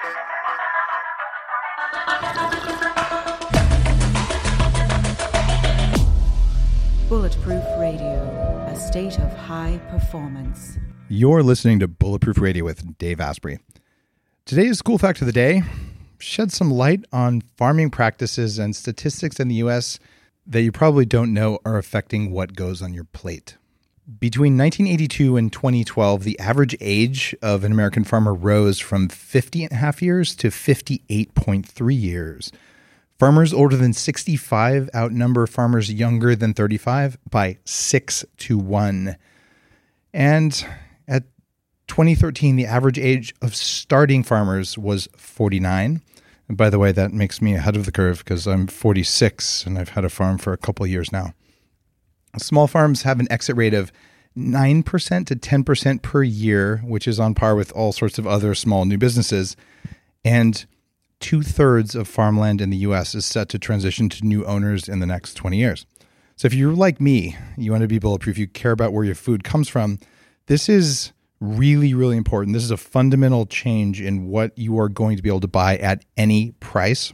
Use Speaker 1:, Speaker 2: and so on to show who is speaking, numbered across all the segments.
Speaker 1: Bulletproof Radio, a state of high performance.
Speaker 2: You're listening to Bulletproof Radio with Dave Asprey. Today's cool fact of the day sheds some light on farming practices and statistics in the U.S. that you probably don't know are affecting what goes on your plate. Between 1982 and 2012, the average age of an American farmer rose from 50.5 years to 58.3 years. Farmers older than 65 outnumber farmers younger than 35 by 6 to 1. And at 2013, the average age of starting farmers was 49. And by the way, that makes me ahead of the curve because I'm 46 and I've had a farm for a couple of years now. Small farms have an exit rate of 9% to 10% per year, which is on par with all sorts of other small new businesses. And 2/3 of farmland in the U.S. is set to transition to new owners in the next 20 years. So if you're like me, you want to be bulletproof, you care about where your food comes from, this is really, really important. This is a fundamental change in what you are going to be able to buy at any price.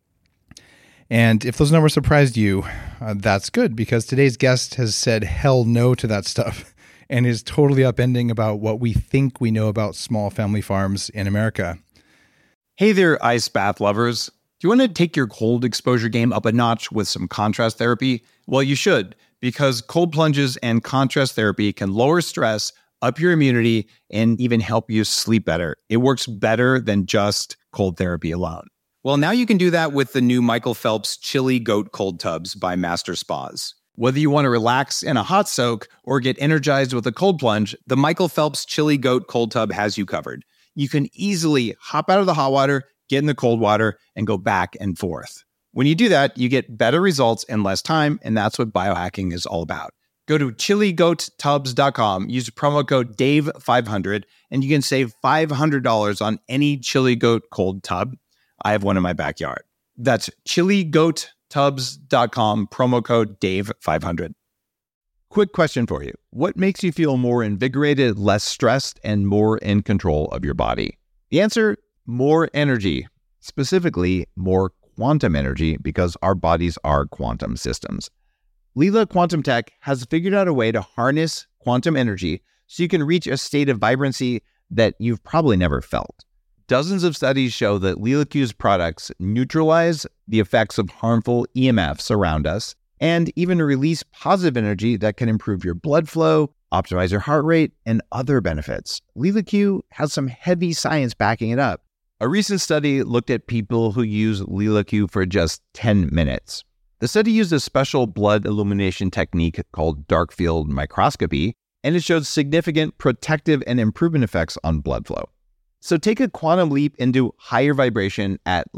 Speaker 2: And if those numbers surprised you, that's good, because today's guest has said hell no to that stuff and is totally upending about what we think we know about small family farms in America.
Speaker 3: Hey there, ice bath lovers. Do you want to take your cold exposure game up a notch with some contrast therapy? Well, you should, because cold plunges and contrast therapy can lower stress, up your immunity, and even help you sleep better. It works better than just cold therapy alone. Well, now you can do that with the new Michael Phelps Chili Goat Cold Tubs by Master Spas. Whether you want to relax in a hot soak or get energized with a cold plunge, the Michael Phelps Chili Goat Cold Tub has you covered. You can easily hop out of the hot water, get in the cold water, and go back and forth. When you do that, you get better results in less time, and that's what biohacking is all about. Go to chiligoattubs.com, use promo code DAVE500, and you can save $500 on any Chili Goat cold tub. I have one in my backyard. That's chiligoattubs.com, promo code DAVE500. Quick question for you. What makes you feel more invigorated, less stressed, and more in control of your body? The answer, more energy. Specifically, more quantum energy, because our bodies are quantum systems. Leela Quantum Tech has figured out a way to harness quantum energy so you can reach a state of vibrancy that you've probably never felt. Dozens of studies show that Leela Q's products neutralize the effects of harmful EMFs around us, and even release positive energy that can improve your blood flow, optimize your heart rate, and other benefits. Leela Q has some heavy science backing it up. A recent study looked at people who use Leela Q for just 10 minutes. The study used a special blood illumination technique called dark field microscopy, and it showed significant protective and improvement effects on blood flow. So take a quantum leap into higher vibration at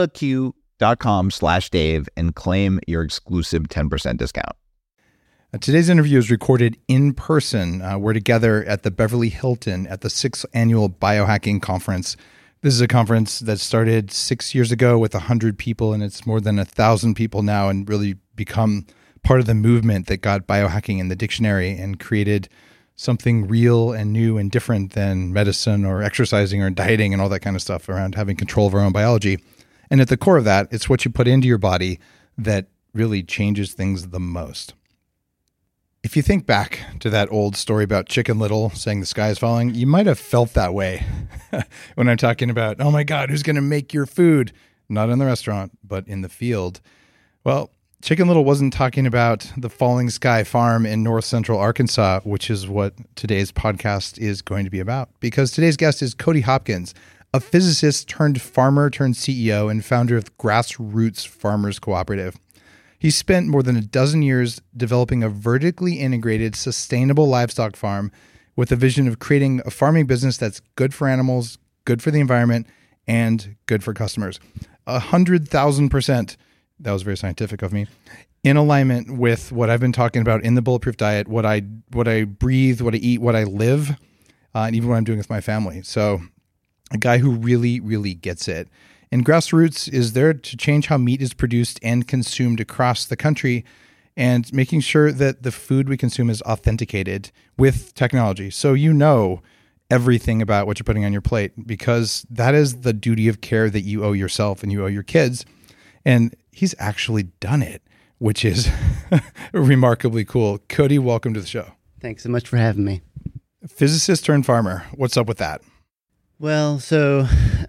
Speaker 3: LeelaQ.com/Dave and claim your exclusive 10% discount.
Speaker 2: Today's interview is recorded in person. We're together at the Beverly Hilton at the 6th Annual Biohacking Conference. This is a conference that started 6 years ago with 100 people, and it's more than 1,000 people now, and really become part of the movement that got biohacking in the dictionary and created something real and new and different than medicine or exercising or dieting and all that kind of stuff around having control of our own biology. And at the core of that, it's what you put into your body that really changes things the most. If you think back to that old story about Chicken Little saying the sky is falling, you might have felt that way when I'm talking about, oh my God, who's going to make your food? Not in the restaurant, but in the field. Well, Chicken Little wasn't talking about the Falling Sky Farm in north central Arkansas, which is what today's podcast is going to be about. Because today's guest is Cody Hopkins, a physicist turned farmer turned CEO and founder of Grassroots Farmers Cooperative. He spent more than a dozen years developing a vertically integrated, sustainable livestock farm with a vision of creating a farming business that's good for animals, good for the environment, and good for customers. 100,000%, that was very scientific of me, in alignment with what I've been talking about in the Bulletproof Diet, what I breathe, what I eat, what I live, and even what I'm doing with my family. So a guy who really, really gets it. And Grassroots is there to change how meat is produced and consumed across the country, and making sure that the food we consume is authenticated with technology. So everything about what you're putting on your plate, because that is the duty of care that you owe yourself and you owe your kids. And he's actually done it, which is remarkably cool. Cody, welcome to the show.
Speaker 4: Thanks so much for having me.
Speaker 2: Physicist turned farmer. What's up with that?
Speaker 4: Well, so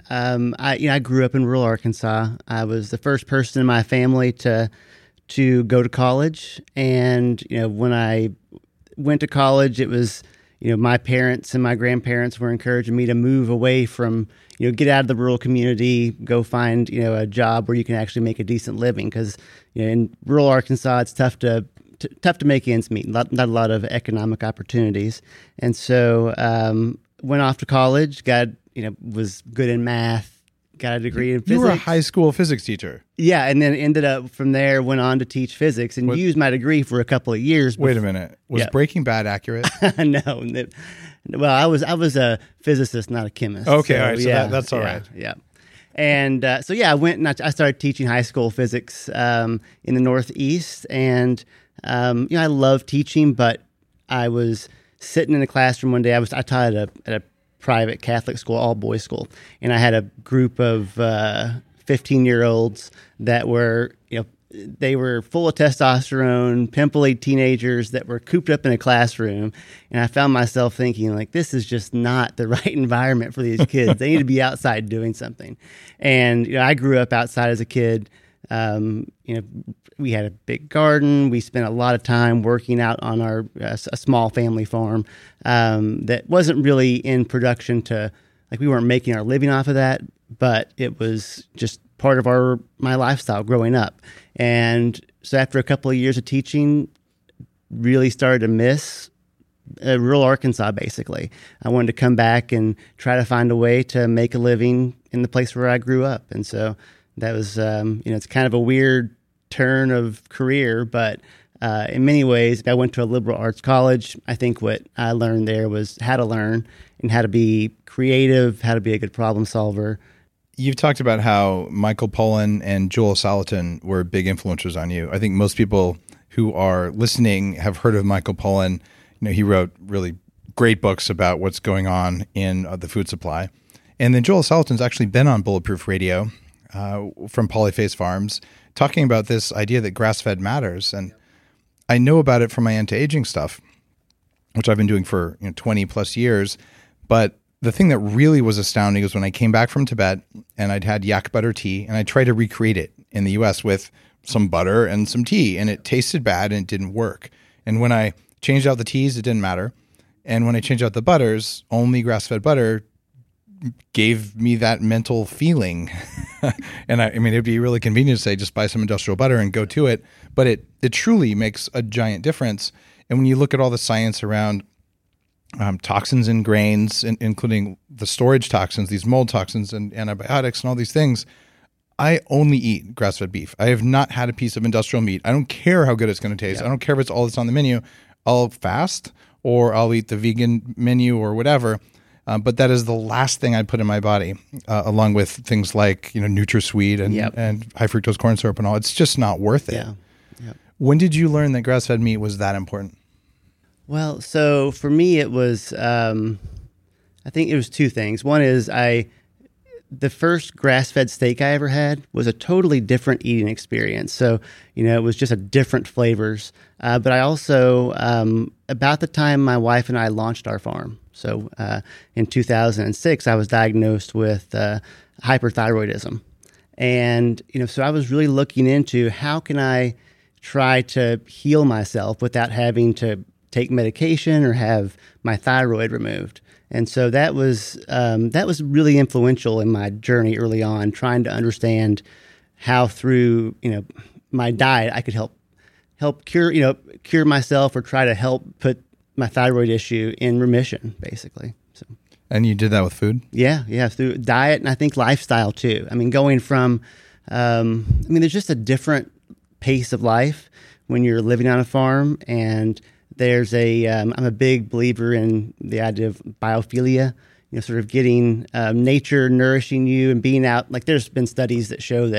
Speaker 4: I grew up in rural Arkansas. I was the first person in my family to go to college, and when I went to college, it was my parents and my grandparents were encouraging me to move away from get out of the rural community, go find a job where you can actually make a decent living, because in rural Arkansas it's tough to make ends meet. Not a lot of economic opportunities, and so went off to college. Was good in math. Got a degree in physics.
Speaker 2: You were a high school physics teacher.
Speaker 4: Yeah, and then ended up from there, went on to teach physics and used my degree for a couple of years.
Speaker 2: Wait a minute. Was Breaking Bad accurate?
Speaker 4: No. Well, I was a physicist, not a chemist.
Speaker 2: Okay, all right. So that's all right.
Speaker 4: Yeah. And I went and I started teaching high school physics in the Northeast. And, I love teaching, but I was sitting in a classroom one day. I taught at a private Catholic school, all boys school. And I had a group of 15-year-olds that were, they were full of testosterone, pimply teenagers that were cooped up in a classroom. And I found myself thinking, like, this is just not the right environment for these kids. They need to be outside doing something. And, I grew up outside as a kid. We had a big garden. We spent a lot of time working out on our a small family farm that wasn't really in production we weren't making our living off of that, but it was just part of my lifestyle growing up. And so after a couple of years of teaching, really started to miss rural Arkansas, basically. I wanted to come back and try to find a way to make a living in the place where I grew up. And so that was, it's kind of a weird turn of career, but in many ways, I went to a liberal arts college. I think what I learned there was how to learn and how to be creative, how to be a good problem solver.
Speaker 2: You've talked about how Michael Pollan and Joel Salatin were big influencers on you. I think most people who are listening have heard of Michael Pollan. He wrote really great books about what's going on in the food supply. And then Joel Salatin's actually been on Bulletproof Radio from Polyface Farms, talking about this idea that grass-fed matters. And I know about it from my anti-aging stuff, which I've been doing for 20 plus years. But the thing that really was astounding is when I came back from Tibet and I'd had yak butter tea, and I tried to recreate it in the US with some butter and some tea, and it tasted bad and it didn't work. And when I changed out the teas, it didn't matter. And when I changed out the butters, only grass-fed butter gave me that mental feeling. And I mean, it'd be really convenient to say, just buy some industrial butter and go to it. But it truly makes a giant difference. And when you look at all the science around toxins in grains, including the storage toxins, these mold toxins and antibiotics and all these things, I only eat grass-fed beef. I have not had a piece of industrial meat. I don't care how good it's going to taste. Yeah. I don't care if it's all that's on the menu. I'll fast or I'll eat the vegan menu or whatever. But that is the last thing I'd put in my body, along with things like NutraSweet and high fructose corn syrup and all. It's just not worth it. Yeah. Yep. When did you learn that grass-fed meat was that important?
Speaker 4: Well, so for me, it was I think it was two things. One is the first grass-fed steak I ever had was a totally different eating experience. So, it was just a different flavors. But I also, about the time my wife and I launched our farm, so in 2006, I was diagnosed with hyperthyroidism. And, so I was really looking into how can I try to heal myself without having to take medication or have my thyroid removed. And so that was really influential in my journey early on, trying to understand how through my diet I could help cure myself or try to help put my thyroid issue in remission, basically. So.
Speaker 2: And you did that with food?
Speaker 4: Yeah, through diet and I think lifestyle too. I mean, going from there's just a different pace of life when you're living on a farm, and there's I'm a big believer in the idea of biophilia, sort of getting nature nourishing you and being out. Like there's been studies that show that,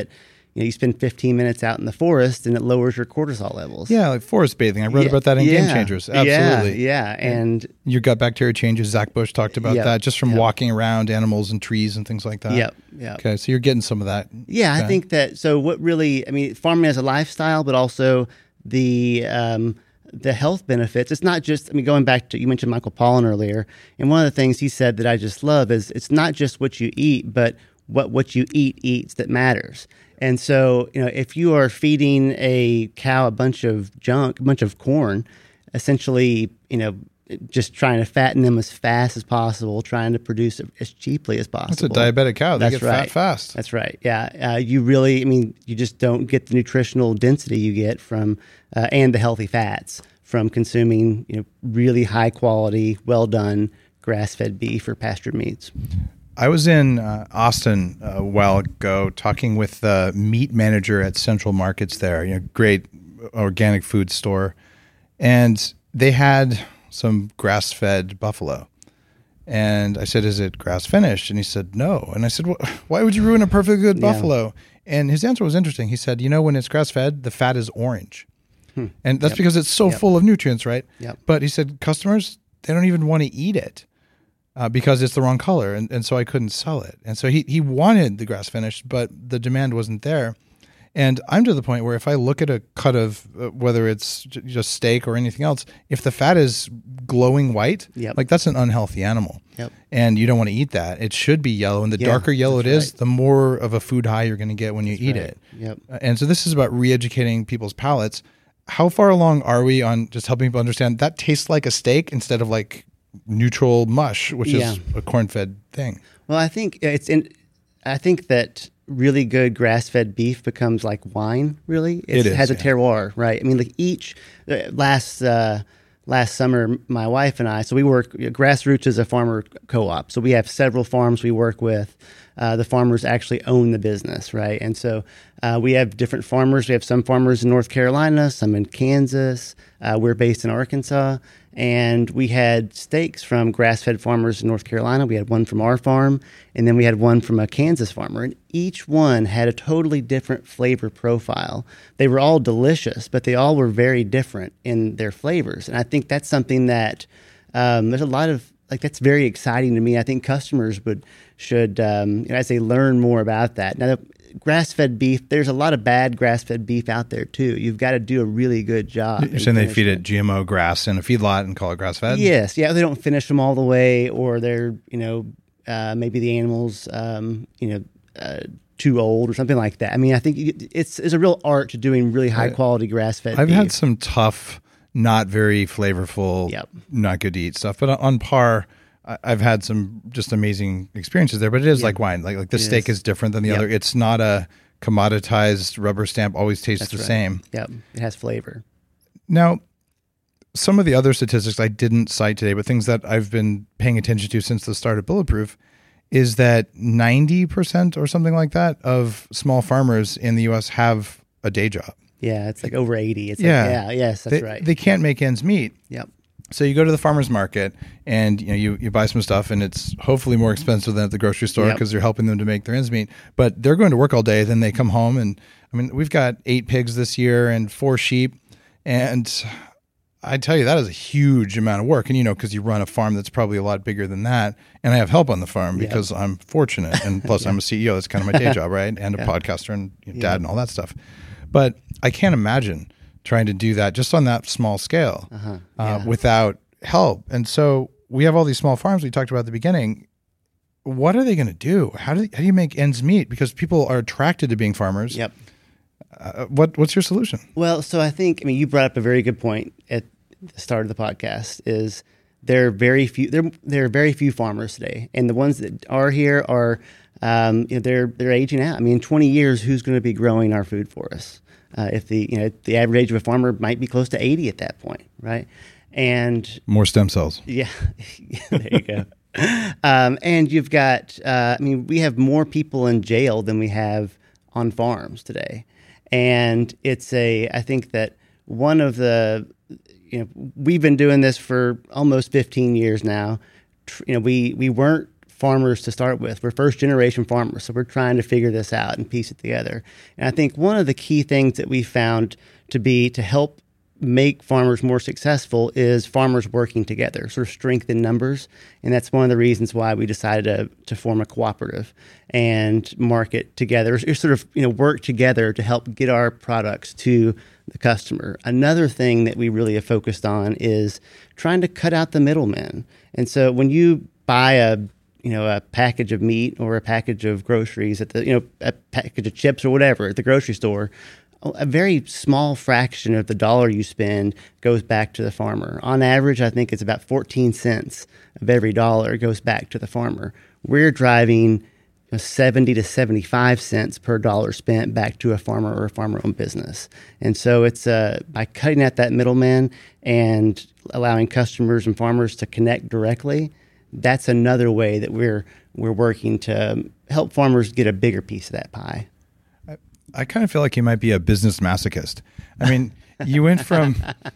Speaker 4: you spend 15 minutes out in the forest and it lowers your cortisol levels.
Speaker 2: Yeah, like forest bathing. I wrote about that in Game Changers. Absolutely.
Speaker 4: Yeah. And
Speaker 2: your gut bacteria changes. Zach Bush talked about that just from walking around animals and trees and things like that.
Speaker 4: Yep.
Speaker 2: Okay, so you're getting some of that.
Speaker 4: Yeah,
Speaker 2: Okay.
Speaker 4: I think that. So what really, farming as a lifestyle, but also the health benefits. It's not just, going back to, you mentioned Michael Pollan earlier, and one of the things he said that I just love is it's not just what you eat, but what you eats that matters. And so, if you are feeding a cow a bunch of junk, a bunch of corn, essentially, just trying to fatten them as fast as possible, trying to produce it as cheaply as possible.
Speaker 2: That's a diabetic cow. They get fat fast.
Speaker 4: That's right. Yeah. You really, you just don't get the nutritional density you get from, and the healthy fats from consuming, really high quality, well done grass-fed beef or pastured meats.
Speaker 2: I was in Austin a while ago talking with the meat manager at Central Markets there, great organic food store. And they had some grass-fed buffalo. And I said, is it grass-finished? And he said, no. And I said, well, why would you ruin a perfectly good buffalo? And his answer was interesting. He said, when it's grass-fed, the fat is orange. And that's because it's so full of nutrients, right? But he said, customers, they don't even want to eat it. Because it's the wrong color, and so I couldn't sell it. And so he wanted the grass finished, but the demand wasn't there. And I'm to the point where if I look at a cut of whether it's just steak or anything else, if the fat is glowing white, like that's an unhealthy animal. And you don't want to eat that. It should be yellow, and the darker yellow it is, the more of a food high you're going to get when you eat it. And so this is about re-educating people's palates. How far along are we on just helping people understand that tastes like a steak instead of like neutral mush, which is a corn-fed thing? Well,
Speaker 4: I think I think that really good grass-fed beef becomes like wine. Really, it has a terroir, right? Like each last summer, my wife and I. So we work. Grassroots is a farmer co-op. So we have several farms we work with. The farmers actually own the business, right? And so we have different farmers. We have some farmers in North Carolina, some in Kansas. We're based in Arkansas. And we had steaks from grass-fed farmers in North Carolina. We had one from our farm, and then we had one from a Kansas farmer. And each one had a totally different flavor profile. They were all delicious, but they all were very different in their flavors. And I think that's something that there's a lot of, that's very exciting to me. I think customers should, as they learn more about that. Now, grass-fed beef, there's a lot of bad grass-fed beef out there too. You've got to do a really good job.
Speaker 2: You're saying they feed it GMO grass in a feedlot and call it grass-fed?
Speaker 4: Yes. Yeah, they don't finish them all the way, or they're, maybe the animals, too old or something like that. I think it's a real art to doing really high-quality grass-fed beef.
Speaker 2: I've had some tough, not very flavorful, not good to eat stuff, but on par, I've had some just amazing experiences there, but it is like wine. Like the steak is different than the other. It's not a commoditized rubber stamp, always tastes the same.
Speaker 4: Yep. It has flavor.
Speaker 2: Now, some of the other statistics I didn't cite today, but things that I've been paying attention to since the start of Bulletproof, is that 90% or something like that of small farmers in the U.S. have a day job.
Speaker 4: Yeah, it's like over 80. It's yes, that's right.
Speaker 2: They can't make ends meet.
Speaker 4: Yep.
Speaker 2: So you go to the farmer's market and you buy some stuff, and it's hopefully more expensive than at the grocery store because you're helping them to make their ends meet. But they're going to work all day, then they come home, and we've got 8 pigs this year and 4 sheep, and I tell you that is a huge amount of work. And because you run a farm that's probably a lot bigger than that, and I have help on the farm because I'm fortunate, and plus I'm a CEO. That's kind of my day job, right? And a podcaster and dad and all that stuff. But I can't imagine trying to do that just on that small scale without help. And so we have all these small farms we talked about at the beginning. What are they going to do? How do you make ends meet? Because people are attracted to being farmers.
Speaker 4: Yep.
Speaker 2: What's your solution?
Speaker 4: Well, so I think, you brought up a very good point at the start of the podcast, is there are very few farmers today. And the ones that are here are, they're aging out. In 20 years, who's going to be growing our food for us? If the average age of a farmer might be close to 80 at that point, right? And
Speaker 2: more stem cells.
Speaker 4: Yeah, there you go. And you've got, we have more people in jail than we have on farms today. And I think that one of the, we've been doing this for almost 15 years now. We weren't farmers to start with. We're first generation farmers, so we're trying to figure this out and piece it together. And I think one of the key things that we found to help make farmers more successful is farmers working together, sort of strength in numbers. And that's one of the reasons why we decided to form a cooperative and market together, or sort of work together to help get our products to the customer. Another thing that we really have focused on is trying to cut out the middlemen. And so when you buy a package of meat or a package of groceries at a package of chips or whatever at the grocery store, a very small fraction of the dollar you spend goes back to the farmer. On average, I think it's about 14 cents of every dollar goes back to the farmer. We're driving 70 to 75 cents per dollar spent back to a farmer or a farmer-owned business. And so it's by cutting out that middleman and allowing customers and farmers to connect directly, that's another way that we're working to help farmers get a bigger piece of that pie.
Speaker 2: I kind of feel like you might be a business masochist. I mean, you went from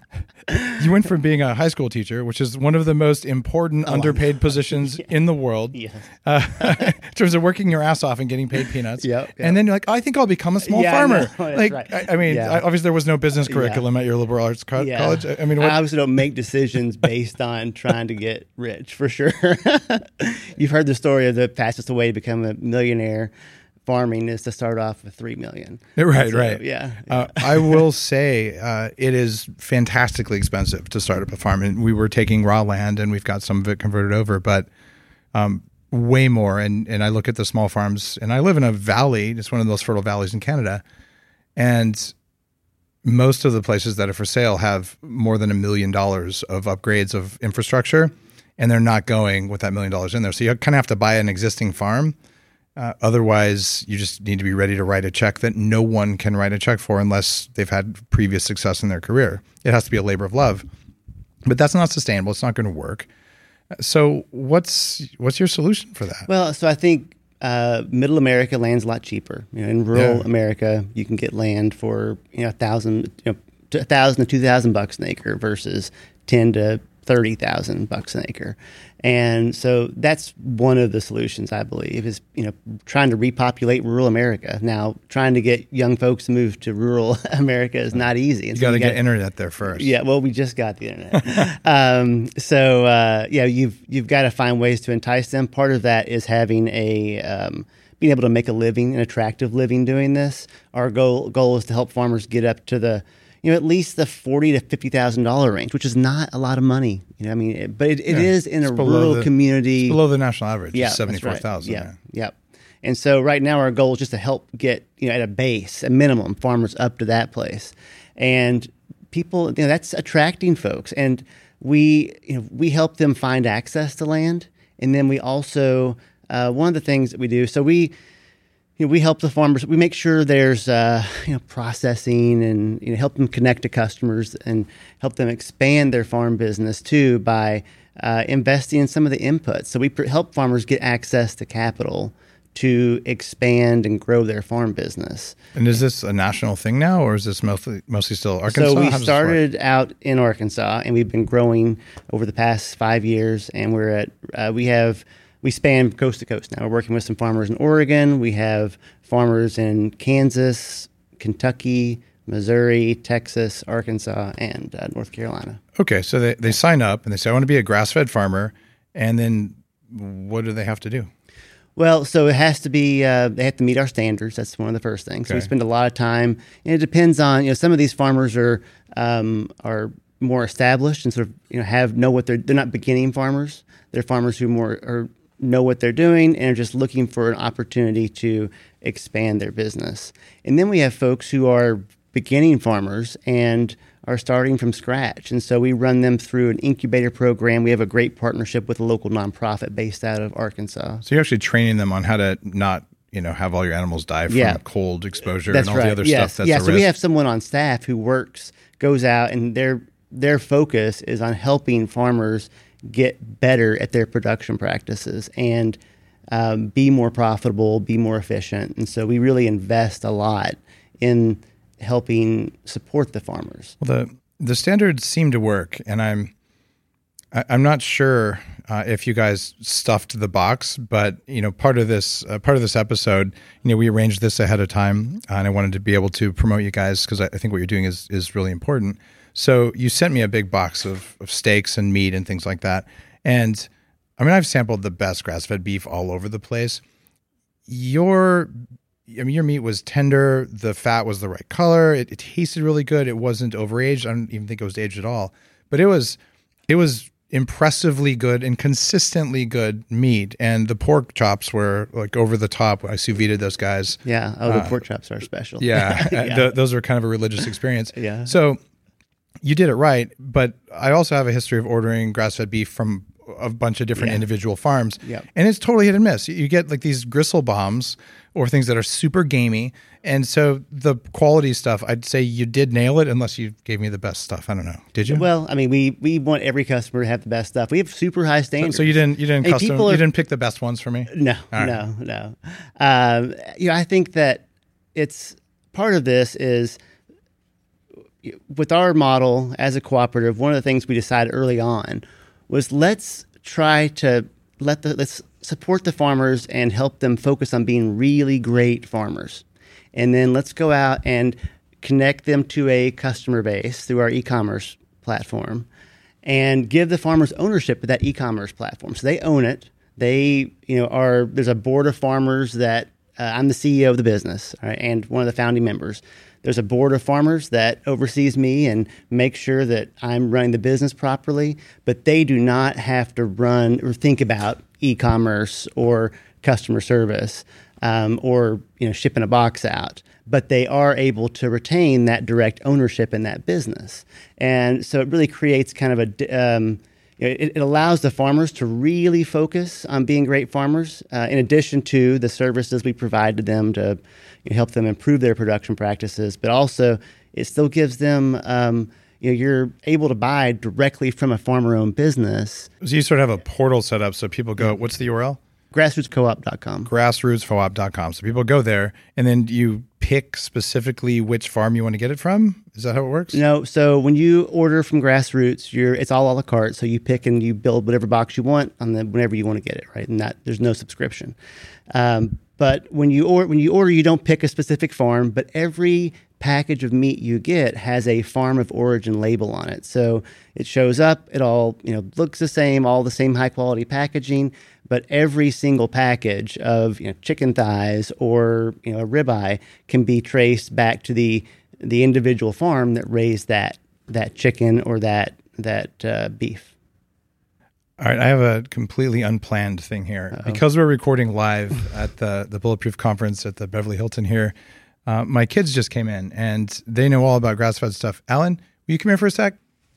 Speaker 2: being a high school teacher, which is one of the most important underpaid positions in the world, in terms of working your ass off and getting paid peanuts. And then you're like, I think I'll become a small farmer. Obviously there was no business curriculum at your liberal arts college. I mean,
Speaker 4: I obviously don't make decisions based on trying to get rich, for sure. You've heard the story of the fastest way to become a millionaire. Farming is to start off with $3 million.
Speaker 2: Right.
Speaker 4: Yeah.
Speaker 2: I will say it is fantastically expensive to start up a farm. And we were taking raw land, and we've got some of it converted over, but way more. And I look at the small farms, and I live in a valley. It's one of the most fertile valleys in Canada, and most of the places that are for sale have more than $1 million of upgrades of infrastructure, and they're not going with that $1 million in there. So you kind of have to buy an existing farm. Otherwise, you just need to be ready to write a check that no one can write a check for unless they've had previous success in their career. It has to be a labor of love, but that's not sustainable. It's not going to work. So what's your solution for that?
Speaker 4: Well, so I think middle America land's a lot cheaper. In rural America, you can get land for $1,000 to $2,000 an acre versus $10,000 to $30,000 an acre. And so that's one of the solutions, I believe, is trying to repopulate rural America. Now, trying to get young folks to move to rural America is not easy.
Speaker 2: You got to get internet there first.
Speaker 4: Yeah, well, we just got the internet. You've got to find ways to entice them. Part of that is having being able to make a living, an attractive living doing this. Our goal is to help farmers get up to the at least the $40,000 to $50,000 range, which is not a lot of money. But it is in a rural community.
Speaker 2: It's below the national average.
Speaker 4: Yeah,
Speaker 2: $74,000.
Speaker 4: Right. Yeah. And so right now our goal is just to help get at a base, a minimum, farmers up to that place, and people. That's attracting folks, and we help them find access to land, and then we also one of the things that we do. So we help the farmers. We make sure there's processing and help them connect to customers and help them expand their farm business too by investing in some of the inputs. So we help farmers get access to capital to expand and grow their farm business.
Speaker 2: And is this a national thing now, or is this mostly still Arkansas?
Speaker 4: So we started out in Arkansas, and we've been growing over the past 5 years, and we're at we span coast to coast now. We're working with some farmers in Oregon. We have farmers in Kansas, Kentucky, Missouri, Texas, Arkansas, and North Carolina.
Speaker 2: Okay, so they sign up and they say, I want to be a grass-fed farmer. And then what do they have to do?
Speaker 4: Well, so it has to be, they have to meet our standards. That's one of the first things. Okay. So we spend a lot of time, and it depends on, some of these farmers are more established and sort of, know what they're not beginning farmers. They're farmers who know what they're doing and are just looking for an opportunity to expand their business. And then we have folks who are beginning farmers and are starting from scratch. And so we run them through an incubator program. We have a great partnership with a local nonprofit based out of Arkansas.
Speaker 2: So you're actually training them on how to not, have all your animals die from cold exposure and all the other stuff that's a risk.
Speaker 4: So we have someone on staff who goes out, and their focus is on helping farmers get better at their production practices and be more profitable, be more efficient. And so we really invest a lot in helping support the farmers.
Speaker 2: Well, the standards seem to work, and I'm not sure if you guys stuffed the box, but part of this episode, we arranged this ahead of time, and I wanted to be able to promote you guys because I think what you're doing is really important. So you sent me a big box of steaks and meat and things like that, and I've sampled the best grass-fed beef all over the place. Your meat was tender. The fat was the right color. It tasted really good. It wasn't overaged. I don't even think it was aged at all, but it was impressively good and consistently good meat. And the pork chops were like over the top. I sous vide'd those guys.
Speaker 4: Yeah. Oh, the pork chops are special.
Speaker 2: Yeah.
Speaker 4: Yeah.
Speaker 2: Those were kind of a religious experience.
Speaker 4: Yeah.
Speaker 2: So you did it right. But I also have a history of ordering grass-fed beef from a bunch of different individual farms.
Speaker 4: Yep.
Speaker 2: And it's totally hit and miss. You get like these gristle bombs or things that are super gamey. And so the quality stuff, I'd say you did nail it unless you gave me the best stuff. I don't know. Did you?
Speaker 4: Well, we want every customer to have the best stuff. We have super high standards.
Speaker 2: So you didn't you didn't pick the best ones for me?
Speaker 4: No. I think that it's part of this is with our model as a cooperative, one of the things we decided early on was let's try to let's support the farmers and help them focus on being really great farmers. And then let's go out and connect them to a customer base through our e-commerce platform and give the farmers ownership of that e-commerce platform. So they own it. They, there's a board of farmers that I'm the CEO of the business, right, and one of the founding members. There's a board of farmers that oversees me and makes sure that I'm running the business properly, but they do not have to run or think about e-commerce or customer service or shipping a box out. But they are able to retain that direct ownership in that business. And so it really creates kind of it allows the farmers to really focus on being great farmers, in addition to the services we provide to them to help them improve their production practices. But also, it still gives them, you're able to buy directly from a farmer-owned business.
Speaker 2: So you sort of have a portal set up so people go, what's the URL?
Speaker 4: Grassrootscoop.com.
Speaker 2: Grassrootscoop.com. So people go there, and then you pick specifically which farm you want to get it from? Is that how it works?
Speaker 4: No. So when you order from Grassroots, it's all a la carte. So you pick and you build whatever box you want whenever you want to get it, right? And there's no subscription. But when you order, you don't pick a specific farm, but every package of meat you get has a farm of origin label on it. So it shows up, it all looks the same, all the same high quality packaging, but every single package of chicken thighs or a ribeye can be traced back to the individual farm that raised that chicken or that beef.
Speaker 2: All right, I have a completely unplanned thing here. Uh-oh. Because we're recording live at the Bulletproof Conference at the Beverly Hilton here. My kids just came in, and they know all about grass-fed stuff. Alan, will you come here for a sec?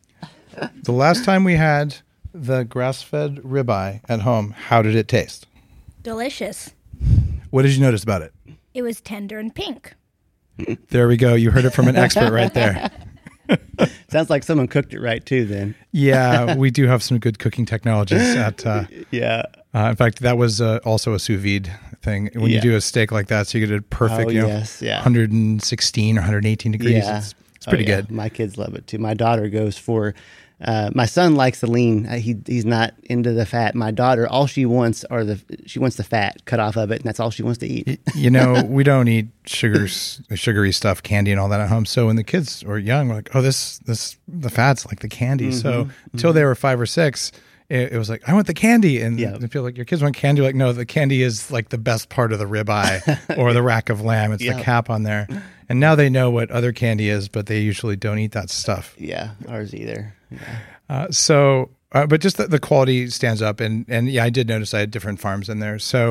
Speaker 2: The last time we had the grass-fed ribeye at home, how did it taste?
Speaker 5: Delicious.
Speaker 2: What did you notice about it?
Speaker 5: It was tender and pink.
Speaker 2: There we go. You heard it from an expert right there.
Speaker 4: Sounds like someone cooked it right too then.
Speaker 2: Yeah, we do have some good cooking technologies at
Speaker 4: yeah.
Speaker 2: In fact, that was also a sous vide thing. When you do a steak like that, so you get it perfect, 116 or 118 degrees. Yeah. It's pretty good.
Speaker 4: My kids love it too. My daughter goes for my son likes the lean. He's not into the fat. My daughter, all she wants she wants the fat cut off of it, and that's all she wants to eat.
Speaker 2: We don't eat sugary stuff, candy, and all that at home. So when the kids were young, we're like, oh, the fat's like the candy. Mm-hmm, so until they were 5 or 6, it was like, I want the candy, and they feel like your kids want candy. Like, no, the candy is like the best part of the ribeye or the rack of lamb. It's the cap on there. And now they know what other candy is, but they usually don't eat that stuff.
Speaker 4: Yeah, ours either. Yeah.
Speaker 2: But just the quality stands up. And yeah, I did notice I had different farms in there. So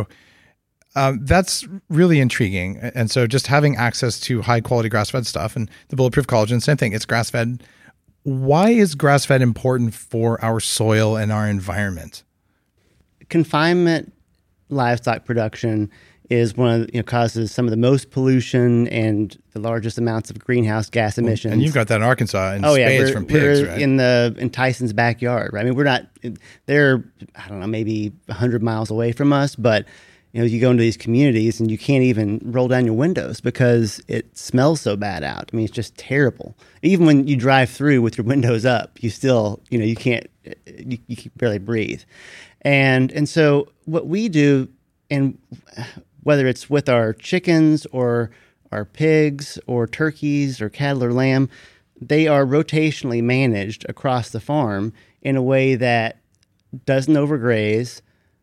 Speaker 2: that's really intriguing. And so just having access to high quality grass-fed stuff, and the Bulletproof Collagen, same thing, it's grass-fed. Why is grass-fed important for our soil and our environment?
Speaker 4: Confinement livestock production is one of causes some of the most pollution and the largest amounts of greenhouse gas emissions.
Speaker 2: And you've got that in Arkansas in spades from pigs,
Speaker 4: right? In Tyson's backyard, right? I mean, they're, I don't know, maybe 100 miles away from us, but you go into these communities and you can't even roll down your windows because it smells so bad out. I mean, it's just terrible. Even when you drive through with your windows up, you still, you can't, you can barely breathe. And so what we do, and whether it's with our chickens or our pigs or turkeys or cattle or lamb, they are rotationally managed across the farm in a way that doesn't overgraze.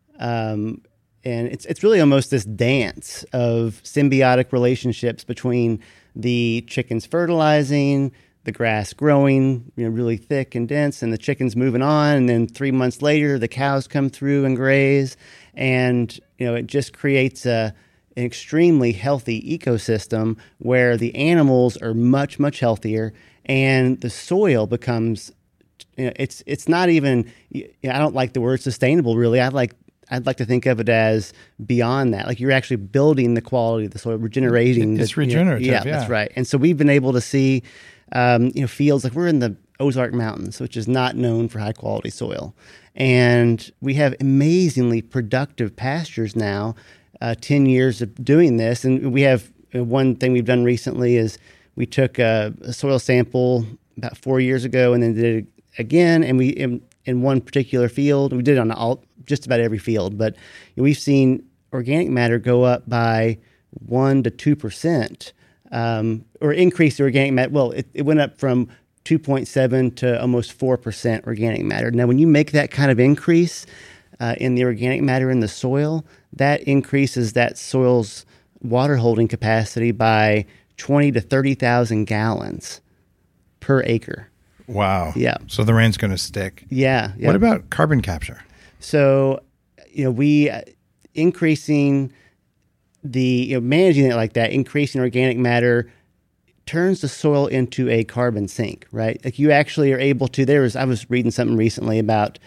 Speaker 4: And it's really almost this dance of symbiotic relationships between the chickens fertilizing, the grass growing, really thick and dense, and the chickens moving on. And then 3 months later, the cows come through and graze, and it just creates an extremely healthy ecosystem where the animals are much, much healthier, and the soil becomes. It's not even. I don't like the word sustainable. Really, I'd like to think of it as beyond that. Like you're actually building the quality of the soil, regenerating.
Speaker 2: It's regenerative. Yeah,
Speaker 4: that's right. And so we've been able to see, fields like we're in the Ozark Mountains, which is not known for high quality soil. And we have amazingly productive pastures now, 10 years of doing this. And we have one thing we've done recently is we took a soil sample about 4 years ago and then did it again. And we, in one particular field, we did it on just about every field, but we've seen organic matter go up by 1 to 2%, or increase the organic matter. Well, it went up from 2.7 to almost 4% organic matter. Now, when you make that kind of increase in the organic matter in the soil, that increases that soil's water holding capacity by 20 to 30,000 gallons per acre.
Speaker 2: Wow.
Speaker 4: Yeah.
Speaker 2: So the rain's going to stick.
Speaker 4: Yeah.
Speaker 2: What about carbon capture?
Speaker 4: So, we increasing the, managing it like that, increasing organic matter turns the soil into a carbon sink, right? Like you actually are able to, I was reading something recently about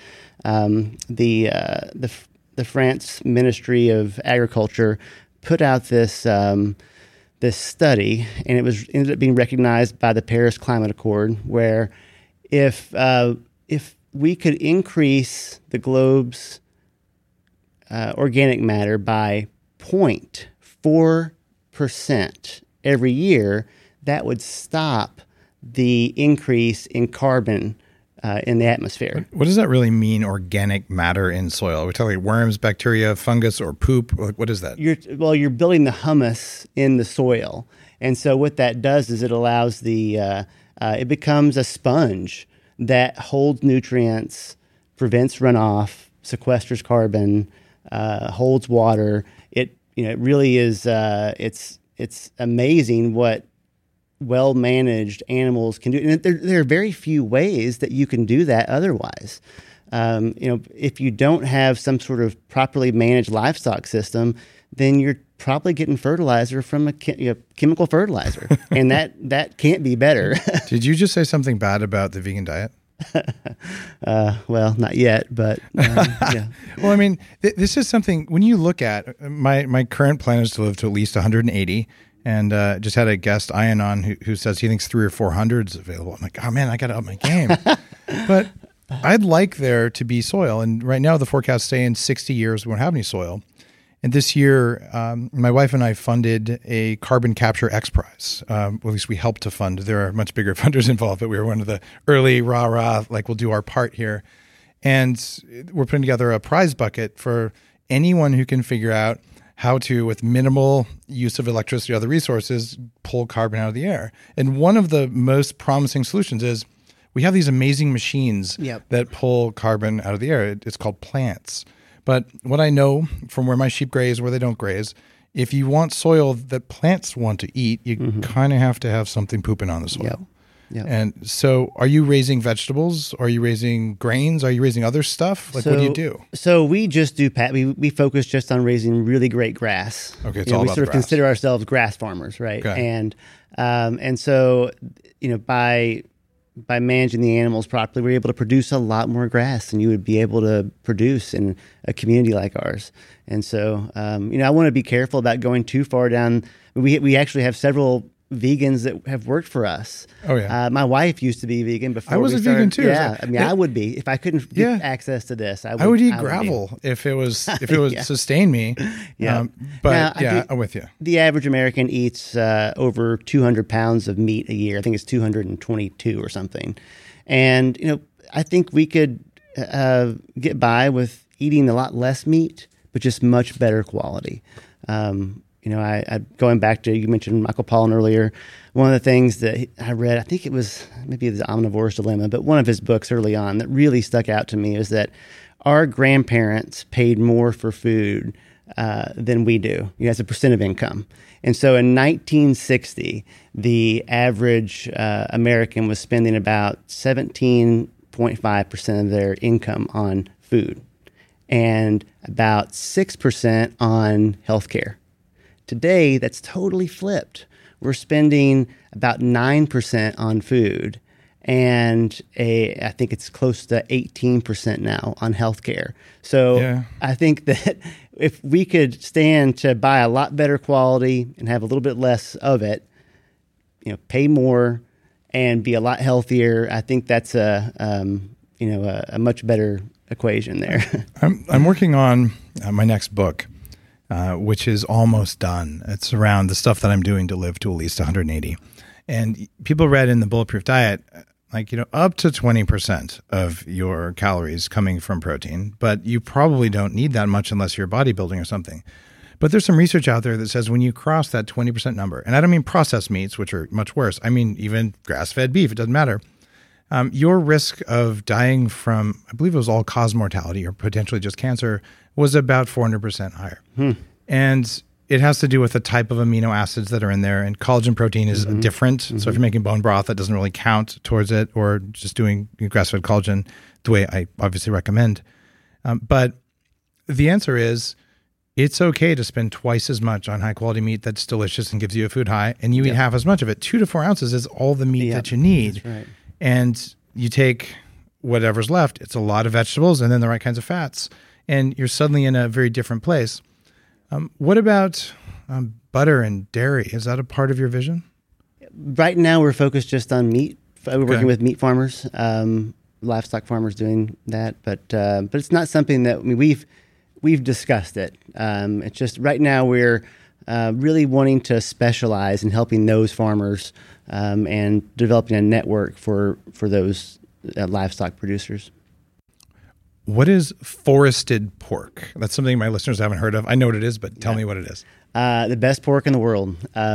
Speaker 4: the France Ministry of Agriculture put out this study, and it ended up being recognized by the Paris Climate Accord, where if we could increase the globe's organic matter by 0.4% every year, that would stop the increase in carbon in the atmosphere.
Speaker 2: What does that really mean, organic matter in soil? Are we talking worms, bacteria, fungus, or poop? What is that?
Speaker 4: You're building the humus in the soil. And so what that does is it allows it becomes a sponge that holds nutrients, prevents runoff, sequesters carbon, holds water. It really is. It's amazing what well-managed animals can do. And there are very few ways that you can do that otherwise. If you don't have some sort of properly managed livestock system, then you're probably getting fertilizer from a chemical fertilizer, and that can't be better.
Speaker 2: Did you just say something bad about the vegan diet?
Speaker 4: Well, not yet, but yeah.
Speaker 2: Well, I mean, this is something, when you look at, my current plan is to live to at least 180, and just had a guest, Ian, on who says he thinks 300 or 400 is available. I'm like, oh man, I got to up my game. But I'd like there to be soil, and right now the forecasts say in 60 years we won't have any soil. And this year, my wife and I funded a Carbon Capture X Prize. Well, at least we helped to fund. There are much bigger funders involved, but we were one of the early rah-rah, like we'll do our part here. And we're putting together a prize bucket for anyone who can figure out how to, with minimal use of electricity or other resources, pull carbon out of the air. And one of the most promising solutions is we have these amazing machines that pull carbon out of the air. It's called plants. But what I know from where my sheep graze, where they don't graze, if you want soil that plants want to eat, you kind of have to have something pooping on the soil.
Speaker 4: Yep.
Speaker 2: And so are you raising vegetables? Are you raising grains? Are you raising other stuff? What do you do?
Speaker 4: So we just do, we focus just on raising really great grass.
Speaker 2: Okay, it's all about
Speaker 4: we sort of
Speaker 2: grass.
Speaker 4: consider ourselves grass farmers, right?
Speaker 2: Okay.
Speaker 4: And so, by managing the animals properly, we're able to produce a lot more grass than you would be able to produce in a community like ours. And so, I want to be careful about going too far down. We actually have several vegans that have worked for us.
Speaker 2: Oh, yeah.
Speaker 4: My wife used to be vegan before.
Speaker 2: I was
Speaker 4: we
Speaker 2: a vegan
Speaker 4: started.
Speaker 2: too.
Speaker 4: Yeah, I mean, I would be if I couldn't get access to this.
Speaker 2: I would eat
Speaker 4: be.
Speaker 2: gravel if it would sustain me.
Speaker 4: Yeah.
Speaker 2: But now, I'm with you.
Speaker 4: The average American eats over 200 pounds of meat a year. I think it's 222 or something. And I think we could get by with eating a lot less meat, but just much better quality. I going back to, you mentioned Michael Pollan earlier. One of the things that I read, I think it was maybe The Omnivore's Dilemma, but one of his books early on that really stuck out to me is that our grandparents paid more for food than we do, as a percent of income. And so in 1960, the average American was spending about 17.5% of their income on food and about 6% on healthcare. Today, that's totally flipped. We're spending about 9% on food, and I think it's close to 18% now on healthcare. So I think that if we could stand to buy a lot better quality and have a little bit less of it, pay more and be a lot healthier, I think that's a much better equation there.
Speaker 2: I'm working on my next book. Which is almost done. It's around the stuff that I'm doing to live to at least 180. And people read in the Bulletproof Diet, up to 20% of your calories coming from protein, but you probably don't need that much unless you're bodybuilding or something. But there's some research out there that says when you cross that 20% number, and I don't mean processed meats, which are much worse. I mean, even grass-fed beef, it doesn't matter. Your risk of dying from, I believe it was all-cause mortality or potentially just cancer, was about 400% higher. And it has to do with the type of amino acids that are in there. And collagen protein is different. So if you're making bone broth, that doesn't really count towards it, or just doing grass-fed collagen the way I obviously recommend. But the answer is it's okay to spend twice as much on high-quality meat that's delicious and gives you a food high, and you eat half as much of it. 2 to 4 ounces is all the meat that you need.
Speaker 4: That's right.
Speaker 2: And you take whatever's left. It's a lot of vegetables and then the right kinds of fats. And you're suddenly in a very different place. What about butter and dairy? Is that a part of your vision?
Speaker 4: Right now, we're focused just on meat. We're working with meat farmers, livestock farmers doing that. But it's not something that we've discussed it. It's just right now we're really wanting to specialize in helping those farmers and developing a network for those livestock producers.
Speaker 2: What is forested pork? That's something my listeners haven't heard of. I know what it is, but tell me what it is.
Speaker 4: The best pork in the world.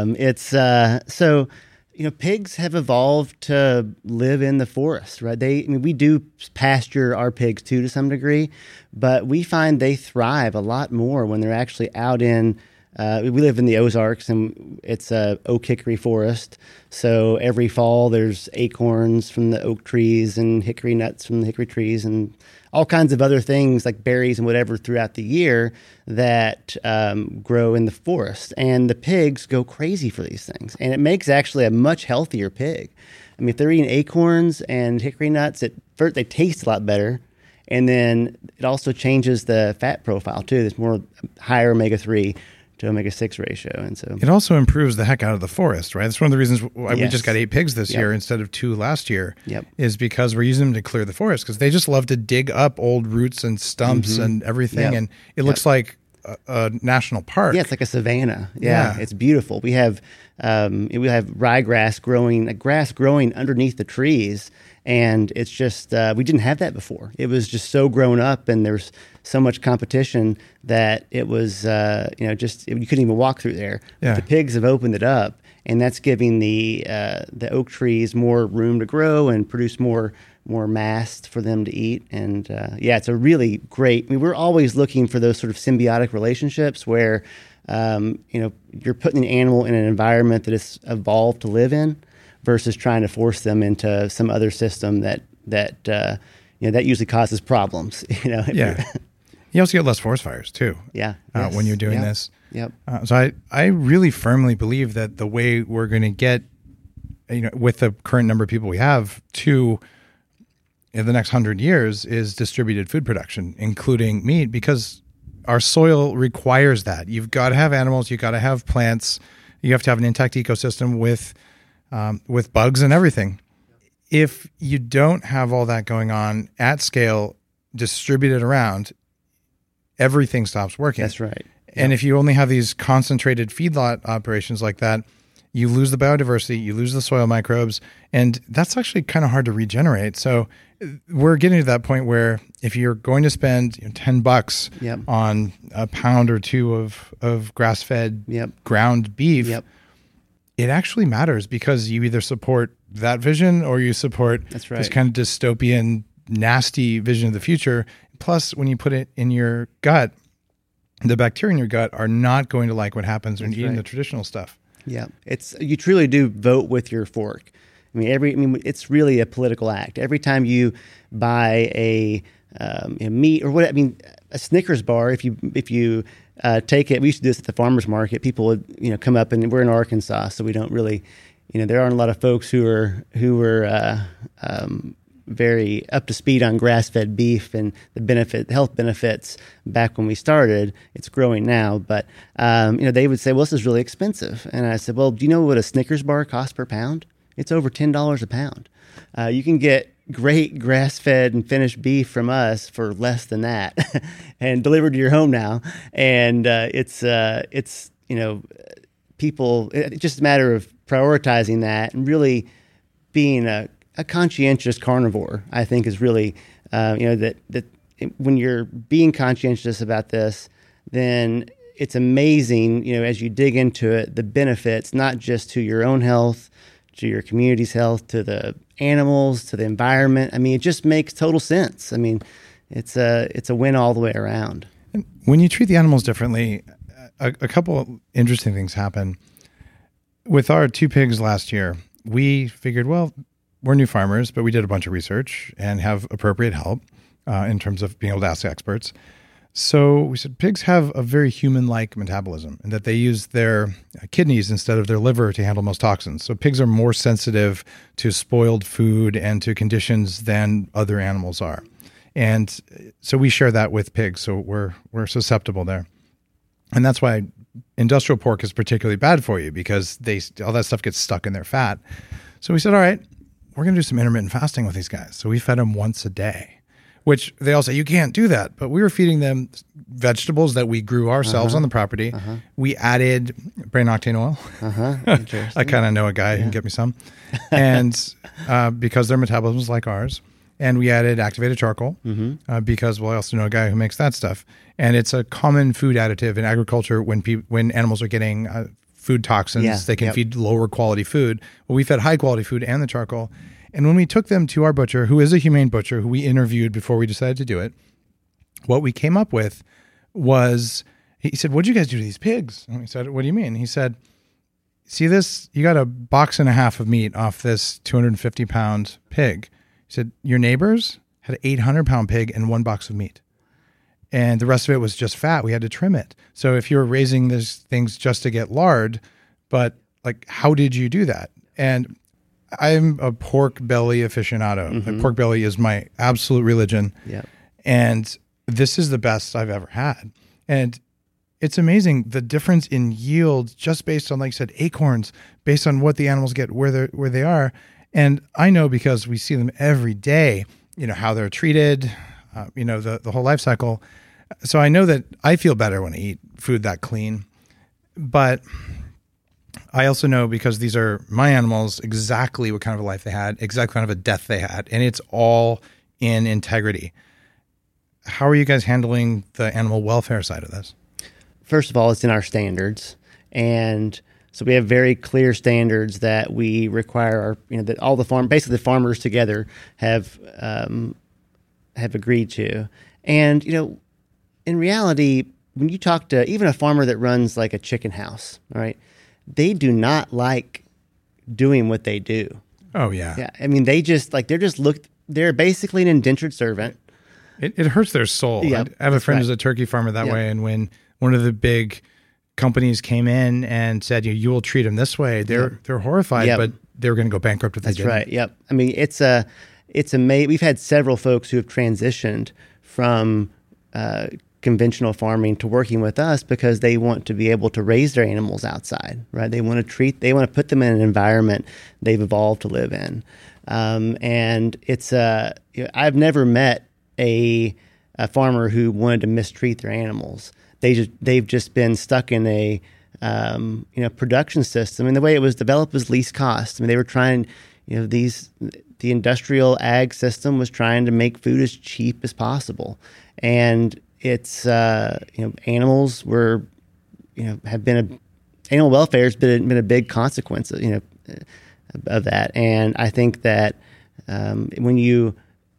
Speaker 4: Pigs have evolved to live in the forest, right? We do pasture our pigs too to some degree, but we find they thrive a lot more when they're actually out in. We live in the Ozarks, and it's a oak hickory forest. So every fall, there's acorns from the oak trees and hickory nuts from the hickory trees, and all kinds of other things like berries and whatever throughout the year that grow in the forest. And the pigs go crazy for these things, and it makes actually a much healthier pig. I mean, if they're eating acorns and hickory nuts, first they taste a lot better. And then it also changes the fat profile too. There's more higher omega-3 to omega-6 ratio. And so
Speaker 2: it also improves the heck out of the forest, right? That's one of the reasons why we just got 8 pigs this year instead of 2 last year, is because we're using them to clear the forest, because they just love to dig up old roots and stumps and everything. And it looks like a national park.
Speaker 4: Yeah, it's like a savanna. Yeah. It's beautiful. We have ryegrass growing, grass growing underneath the trees. And it's just, we didn't have that before. It was just so grown up, and there's so much competition that it was, you couldn't even walk through there. But the pigs have opened it up, and that's giving the oak trees more room to grow and produce more mast for them to eat. And it's a really great. We're always looking for those sort of symbiotic relationships where, you're putting an animal in an environment that it's evolved to live in, versus trying to force them into some other system that usually causes problems.
Speaker 2: You also get less forest fires too. When you're doing this. So I really firmly believe that the way we're going to get, with the current number of people we have, to in the next 100 years is distributed food production, including meat, because our soil requires that. You've got to have animals, you've got to have plants. You have to have an intact ecosystem with bugs and everything. If you don't have all that going on at scale, distributed around, everything stops working.
Speaker 4: That's right.
Speaker 2: And if you only have these concentrated feedlot operations like that, you lose the biodiversity, you lose the soil microbes, and that's actually kind of hard to regenerate. So we're getting to that point where if you're going to spend $10 on a pound or two of grass-fed ground beef, it actually matters because you either support that vision or you support this kind of dystopian, nasty vision of the future. Plus, when you put it in your gut, the bacteria in your gut are not going to like what happens when you're eating the traditional stuff.
Speaker 4: Yeah, you truly do vote with your fork. I mean, it's really a political act. Every time you buy a meat or what, I mean, a Snickers bar. If you take it, we used to do this at the farmers market. People would come up, and we're in Arkansas, so we don't really, there aren't a lot of folks who are very up to speed on grass-fed beef and the health benefits back when we started. It's growing now, but they would say, well, this is really expensive. And I said, well, do you know what a Snickers bar costs per pound? It's over $10 a pound. You can get great grass-fed and finished beef from us for less than that and delivered to your home now. And it's people, it's just a matter of prioritizing that and really being a conscientious carnivore, I think, is really, that when you're being conscientious about this, then it's amazing, as you dig into it, the benefits, not just to your own health, to your community's health, to the animals, to the environment. I mean, it just makes total sense. I mean, it's a win all the way around.
Speaker 2: And when you treat the animals differently, a couple of interesting things happen. With our 2 pigs last year, we figured, well, we're new farmers, but we did a bunch of research and have appropriate help in terms of being able to ask experts. So we said pigs have a very human-like metabolism and that they use their kidneys instead of their liver to handle most toxins. So pigs are more sensitive to spoiled food and to conditions than other animals are. And so we share that with pigs, so we're susceptible there. And that's why industrial pork is particularly bad for you because all that stuff gets stuck in their fat. So we said, all right, we're going to do some intermittent fasting with these guys. So we fed them once a day, which they all say, you can't do that. But we were feeding them vegetables that we grew ourselves on the property. We added brain octane oil. I kind of know a guy who can get me some. And because their metabolism is like ours. And we added activated charcoal because, I also know a guy who makes that stuff. And it's a common food additive in agriculture when animals are getting food toxins, they can feed lower quality food. Well, we fed high quality food and the charcoal. And when we took them to our butcher, who is a humane butcher, who we interviewed before we decided to do it, what we came up with was, he said, what'd you guys do to these pigs? And we said, what do you mean? He said, see this? You got a box and a half of meat off this 250-pound pig. He said, your neighbors had an 800-pound pig and 1 box of meat. And the rest of it was just fat. We had to trim it. So if you were raising these things just to get lard, but how did you do that? And I'm a pork belly aficionado. Like, pork belly is my absolute religion. And this is the best I've ever had. And it's amazing the difference in yield just based on, like you said, acorns, based on what the animals get where they are. And I know because we see them every day, how they're treated, the whole life cycle. So I know that I feel better when I eat food that clean, but I also know because these are my animals, exactly what kind of a life they had, exactly kind of a death they had, and it's all in integrity. How are you guys handling the animal welfare side of this?
Speaker 4: First of all, it's in our standards. And so we have very clear standards that we require that all the farmers together have agreed to. And, in reality, when you talk to even a farmer that runs like a chicken house, all right, they do not like doing what they do.
Speaker 2: Oh, yeah.
Speaker 4: Yeah. I mean, they're basically an indentured servant.
Speaker 2: It hurts their soul.
Speaker 4: Yeah,
Speaker 2: I have a friend who's a turkey farmer that way. And when one of the big companies came in and said, you will treat them this way, they're horrified, but they're going to go bankrupt if they didn't.
Speaker 4: That's right. Yep. I mean, it's amazing. We've had several folks who have transitioned from conventional farming to working with us because they want to be able to raise their animals outside, right? They want to put them in an environment they've evolved to live in. And it's, I've never met a farmer who wanted to mistreat their animals. They've just been stuck in a, production system. And the way it was developed was least cost. I mean, they were trying, the industrial ag system was trying to make food as cheap as possible. And it's, animals were, animal welfare has been a big consequence, of that. And I think that when you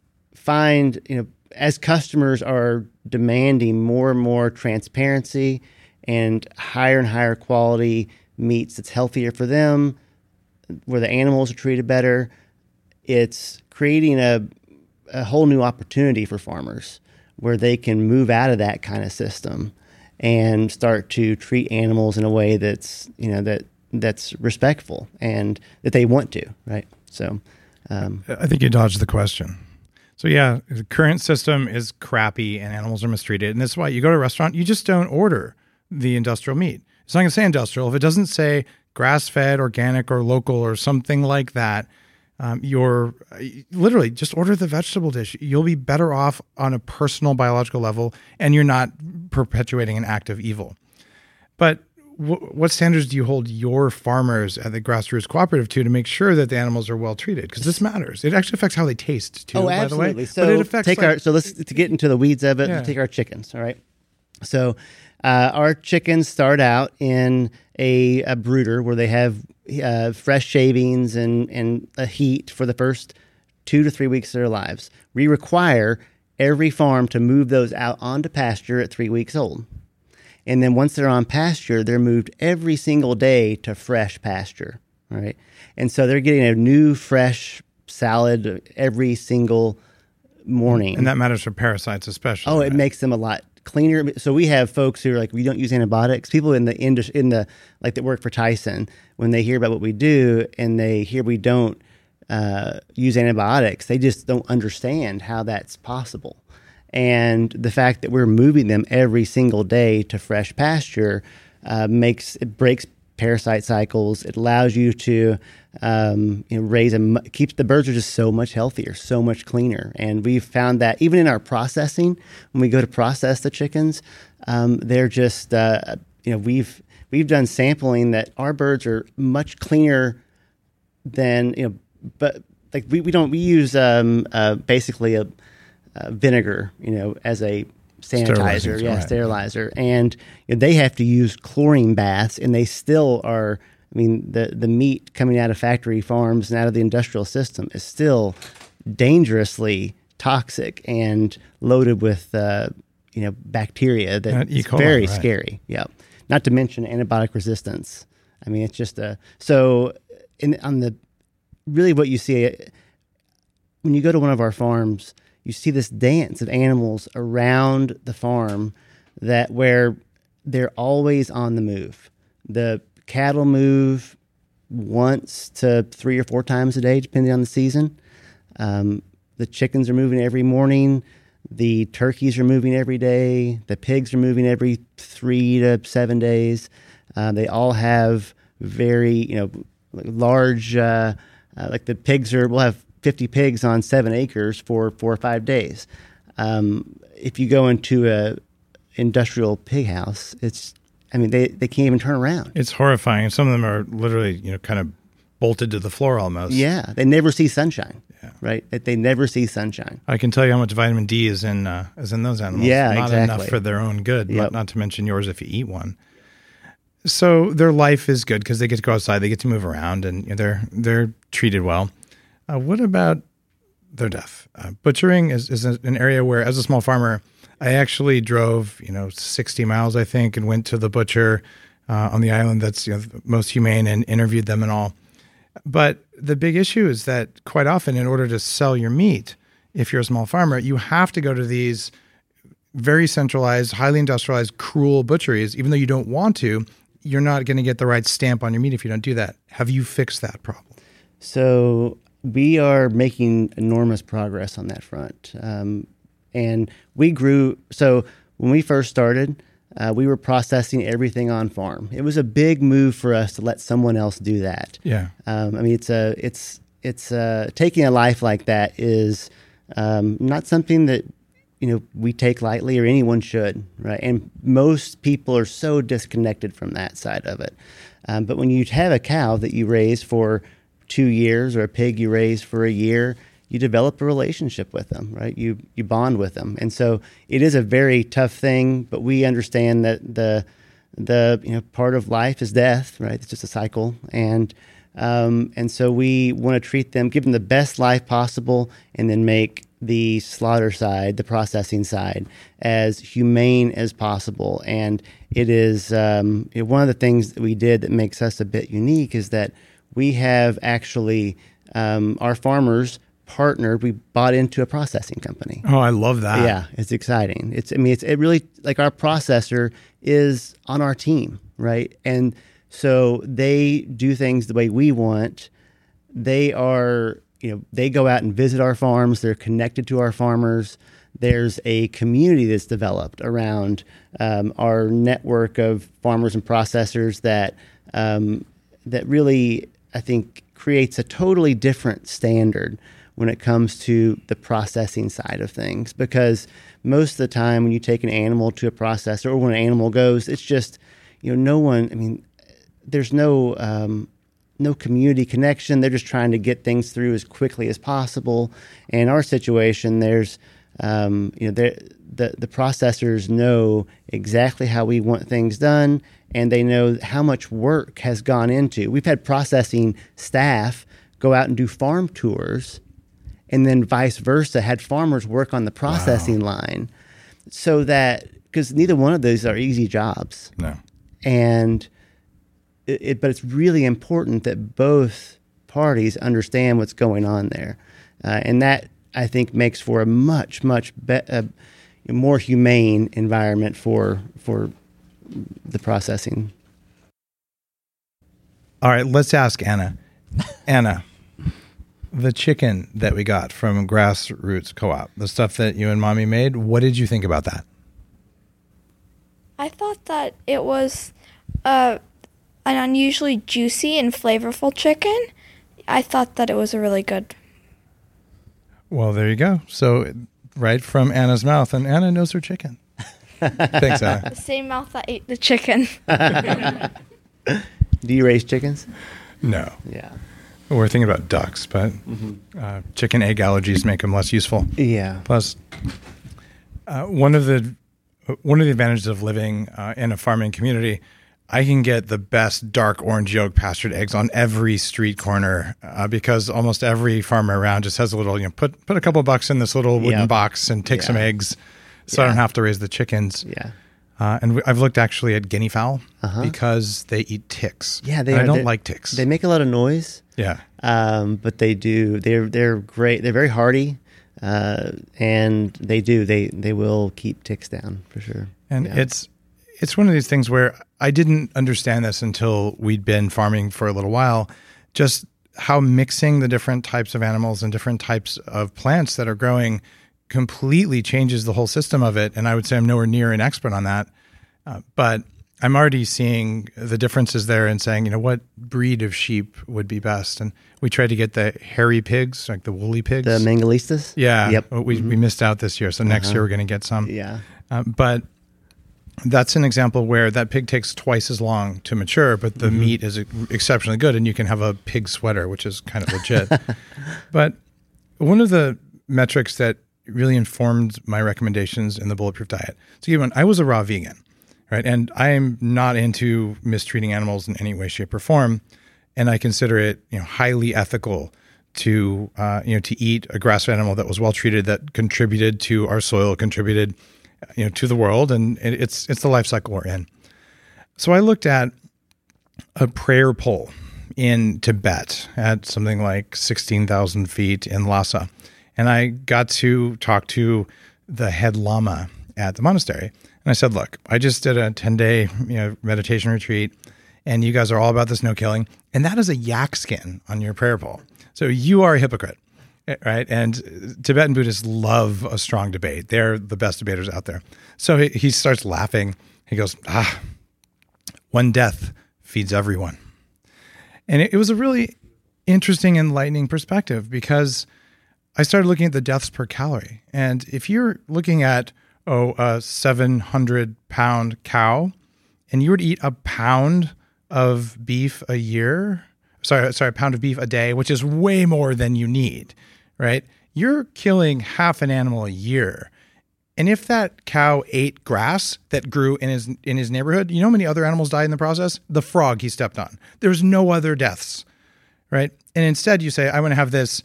Speaker 4: find, as customers are demanding more and more transparency and higher quality meats that's healthier for them, where the animals are treated better, it's creating a whole new opportunity for farmers where they can move out of that kind of system and start to treat animals in a way that's, that's respectful and that they want to, right? So
Speaker 2: I think you dodged the question. So yeah, the current system is crappy and animals are mistreated. And that's why you go to a restaurant, you just don't order the industrial meat. It's not going to say industrial. If it doesn't say grass-fed, organic, or local or something like that, you're literally just order the vegetable dish. You'll be better off on a personal biological level, and you're not perpetuating an act of evil. But what standards do you hold your farmers at the Grassroots Cooperative to make sure that the animals are well treated? Because this matters. It actually affects how they taste too.
Speaker 4: Oh,
Speaker 2: By
Speaker 4: absolutely.
Speaker 2: the way.
Speaker 4: So
Speaker 2: but it affects
Speaker 4: let's to get into the weeds of it.
Speaker 2: Yeah.
Speaker 4: Let's take our chickens. All right. So our chickens start out in a brooder where they have fresh shavings and a heat for the first 2 to 3 weeks of their lives. We require every farm to move those out onto pasture at 3 weeks old. And then once they're on pasture, they're moved every single day to fresh pasture. All right. And so they're getting a new fresh salad every single morning.
Speaker 2: And that matters for parasites especially.
Speaker 4: Oh, it makes them a lot cleaner. So we have folks who are like, we don't use antibiotics. People in the that work for Tyson, when they hear about what we do and they hear we don't use antibiotics, they just don't understand how that's possible. And the fact that we're moving them every single day to fresh pasture breaks parasite cycles. It allows you to keeps the birds are just so much healthier, so much cleaner. And we've found that even in our processing, when we go to process the chickens, they're just we've done sampling that our birds are much cleaner than but like we use basically a vinegar, as a sanitizer, sterilizer. And they have to use chlorine baths, and they still are. I mean, the meat coming out of factory farms and out of the industrial system is still dangerously toxic and loaded with, bacteria that is very scary. Yeah. Not to mention antibiotic resistance. I mean, it's just really what you see when you go to one of our farms, you see this dance of animals around the farm where they're always on the move. The cattle move once to 3 or 4 times a day, depending on the season. The chickens are moving every morning. The turkeys are moving every day. The pigs are moving every 3 to 7 days. They all have very, large, like the pigs we'll have 50 pigs on 7 acres for 4 or 5 days. If you go into a industrial pig house, they can't even turn around.
Speaker 2: It's horrifying. Some of them are literally, kind of bolted to the floor almost.
Speaker 4: Yeah, they never see sunshine. Yeah. Right? They never see sunshine.
Speaker 2: I can tell you how much vitamin D is in those animals.
Speaker 4: Yeah,
Speaker 2: not
Speaker 4: exactly.
Speaker 2: enough for their own good, not to mention yours if you eat one. So their life is good because they get to go outside, they get to move around, and they're treated well. What about their death? Butchering is an area where, as a small farmer, I actually drove, 60 miles, I think, and went to the butcher on the island that's most humane and interviewed them and all. But the big issue is that quite often, in order to sell your meat, if you're a small farmer, you have to go to these very centralized, highly industrialized, cruel butcheries. Even though you don't want to, you're not going to get the right stamp on your meat if you don't do that. Have you fixed that problem?
Speaker 4: So we are making enormous progress on that front. And we grew. So when we first started, we were processing everything on farm. It was a big move for us to let someone else do that.
Speaker 2: Yeah.
Speaker 4: I mean, it's taking a life like that is not something that we take lightly, or anyone should, right? And most people are so disconnected from that side of it. But when you have a cow that you raise for 2 years, or a pig you raise for a year, you develop a relationship with them, right? You bond with them, and so it is a very tough thing. But we understand that the part of life is death, right? It's just a cycle, and so we want to treat them, give them the best life possible, and then make the slaughter side, the processing side, as humane as possible. And it is one of the things that we did that makes us a bit unique is that we have actually our farmers partnered. We bought into a processing company.
Speaker 2: Oh, I love that.
Speaker 4: Yeah, it's exciting. It really, like, our processor is on our team, right? And so they do things the way we want. They are, they go out and visit our farms. They're connected to our farmers. There's a community that's developed around our network of farmers and processors that really, I think, creates a totally different standard when it comes to the processing side of things. Because most of the time when you take an animal to a processor, or when an animal goes, it's just, no one, there's no community connection. They're just trying to get things through as quickly as possible. And in our situation, there's, the processors know exactly how we want things done, and they know how much work has gone into. We've had processing staff go out and do farm tours, and then vice versa, had farmers work on the processing line, so that, because neither one of those are easy jobs.
Speaker 2: No.
Speaker 4: And but it's really important that both parties understand what's going on there, and that, I think, makes for a much more humane environment for the processing.
Speaker 2: All right, let's ask Anna. Anna, the chicken that we got from Grassroots Co-op, the stuff that you and Mommy made, what did you think about that?
Speaker 5: I thought that it was an unusually juicy and flavorful chicken. I thought that it was a really good.
Speaker 2: Well, there you go. So, right from Anna's mouth, and Anna knows her chicken. Thanks, Anna.
Speaker 5: The same mouth that ate the chicken.
Speaker 4: Do you raise chickens?
Speaker 2: No.
Speaker 4: Yeah.
Speaker 2: We're thinking about ducks, but chicken egg allergies make them less useful.
Speaker 4: Yeah.
Speaker 2: Plus, one of the advantages of living in a farming community, I can get the best dark orange yolk pastured eggs on every street corner because almost every farmer around just has a little, put a couple of bucks in this little wooden box and take some eggs, so I don't have to raise the chickens.
Speaker 4: Yeah.
Speaker 2: And I've looked actually at guinea fowl because they eat ticks.
Speaker 4: Yeah,
Speaker 2: I don't like ticks.
Speaker 4: They make a lot of noise.
Speaker 2: Yeah.
Speaker 4: But they do. They're great. They're very hardy, and they will keep ticks down for sure.
Speaker 2: And it's one of these things where I didn't understand this until we'd been farming for a little while, just how mixing the different types of animals and different types of plants that are growing completely changes the whole system of it. And I would say I'm nowhere near an expert on that. But I'm already seeing the differences there and saying, what breed of sheep would be best. And we tried to get the hairy pigs, like the woolly pigs.
Speaker 4: The Mangalistas?
Speaker 2: Yeah.
Speaker 4: Yep.
Speaker 2: We missed out this year. So next year we're going to get some.
Speaker 4: Yeah.
Speaker 2: But that's an example where that pig takes twice as long to mature, but the meat is exceptionally good, and you can have a pig sweater, which is kind of legit. But one of the metrics that really informed my recommendations in the Bulletproof Diet, so I was a raw vegan, right? And I am not into mistreating animals in any way, shape, or form, and I consider it highly ethical to eat a grass-fed animal that was well treated, that contributed to our soil, contributed to the world, and it's the life cycle we're in. So I looked at a prayer pole in Tibet at something like 16,000 feet in Lhasa, and I got to talk to the head lama at the monastery, and I said, "Look, I just did a 10-day meditation retreat, and you guys are all about this no killing, and that is a yak skin on your prayer pole. So you are a hypocrite. right? And Tibetan Buddhists love a strong debate. They're the best debaters out there. So he starts laughing. He goes, one death feeds everyone. And it was a really interesting, enlightening perspective, because I started looking at the deaths per calorie. And if you're looking at, a 700-pound cow, and you were to eat a pound of beef a year, a pound of beef a day, which is way more than you need, right? You're killing half an animal a year. And if that cow ate grass that grew in his neighborhood, you know how many other animals died in the process? The frog he stepped on. There's no other deaths, right? And instead you say, I want to have this,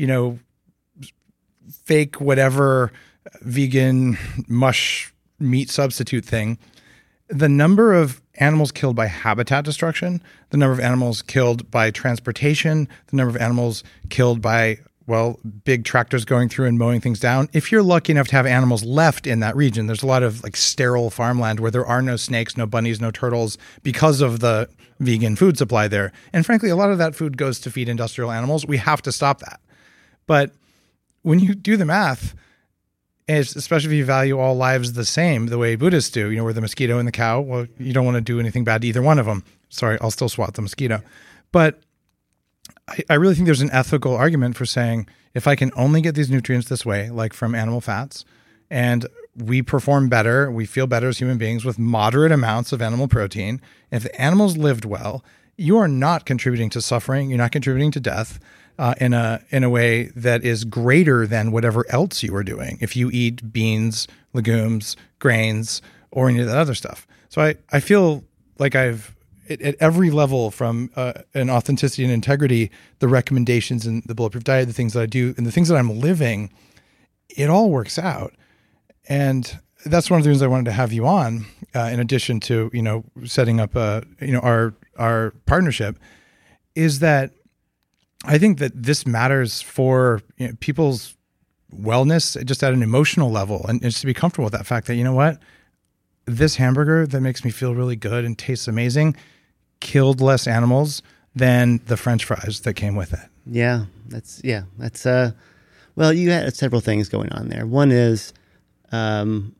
Speaker 2: fake whatever vegan mush meat substitute thing. The number of animals killed by habitat destruction, the number of animals killed by transportation, the number of animals killed by, big tractors going through and mowing things down. If you're lucky enough to have animals left in that region, there's a lot of like sterile farmland where there are no snakes, no bunnies, no turtles because of the vegan food supply there. And frankly, a lot of that food goes to feed industrial animals. We have to stop that. But when you do the math, especially if you value all lives the same, the way Buddhists do, where the mosquito and the cow, well, you don't want to do anything bad to either one of them. Sorry, I'll still swat the mosquito. But I really think there's an ethical argument for saying, if I can only get these nutrients this way, like from animal fats, and we perform better, we feel better as human beings with moderate amounts of animal protein, if the animals lived well, you are not contributing to suffering, you're not contributing to death, in a way that is greater than whatever else you are doing if you eat beans, legumes, grains, or any of that other stuff. So I feel like I've, at every level, from an authenticity and integrity, the recommendations in the Bulletproof Diet, the things that I do, and the things that I'm living, it all works out. And that's one of the reasons I wanted to have you on, in addition to, setting up, our partnership, is that I think that this matters for people's wellness just at an emotional level, and just to be comfortable with that fact that, this hamburger that makes me feel really good and tastes amazing killed less animals than the French fries that came with it.
Speaker 4: Yeah, that's well, you had several things going on there. One is, when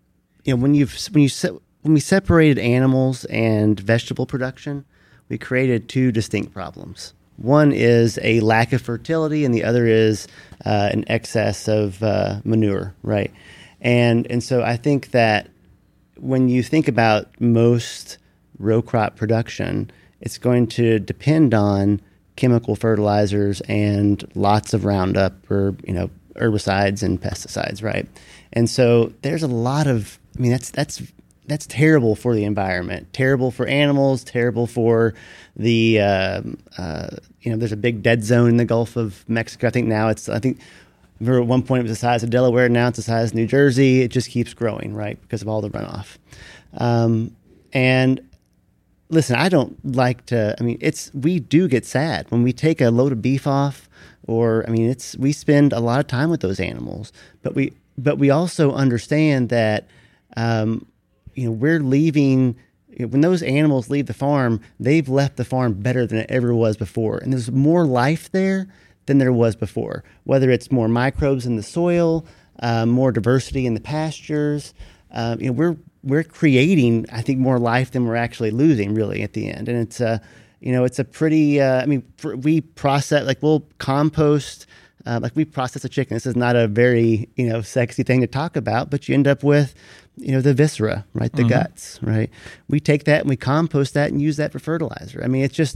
Speaker 4: we separated animals and vegetable production, we created two distinct problems. One is a lack of fertility, and the other is an excess of manure, right? And so I think that when you think about most row crop production, it's going to depend on chemical fertilizers and lots of Roundup or herbicides and pesticides, right? And so there's a lot of, that's terrible for the environment, terrible for animals, terrible for the, there's a big dead zone in the Gulf of Mexico. I think remember at one point it was the size of Delaware, now it's the size of New Jersey. It just keeps growing, right, because of all the runoff. And listen, I don't like to, we do get sad when we take a load of beef off, or, we spend a lot of time with those animals, but we also understand that, we're leaving, when those animals leave the farm, they've left the farm better than it ever was before. And there's more life there than there was before, whether it's more microbes in the soil, more diversity in the pastures. We're creating, I think, more life than we're actually losing, really, at the end. And it's it's a pretty, we process, we'll compost, we process a chicken. This is not a very, sexy thing to talk about, but you end up with, the viscera, right? The guts, right? We take that and we compost that and use that for fertilizer. It's just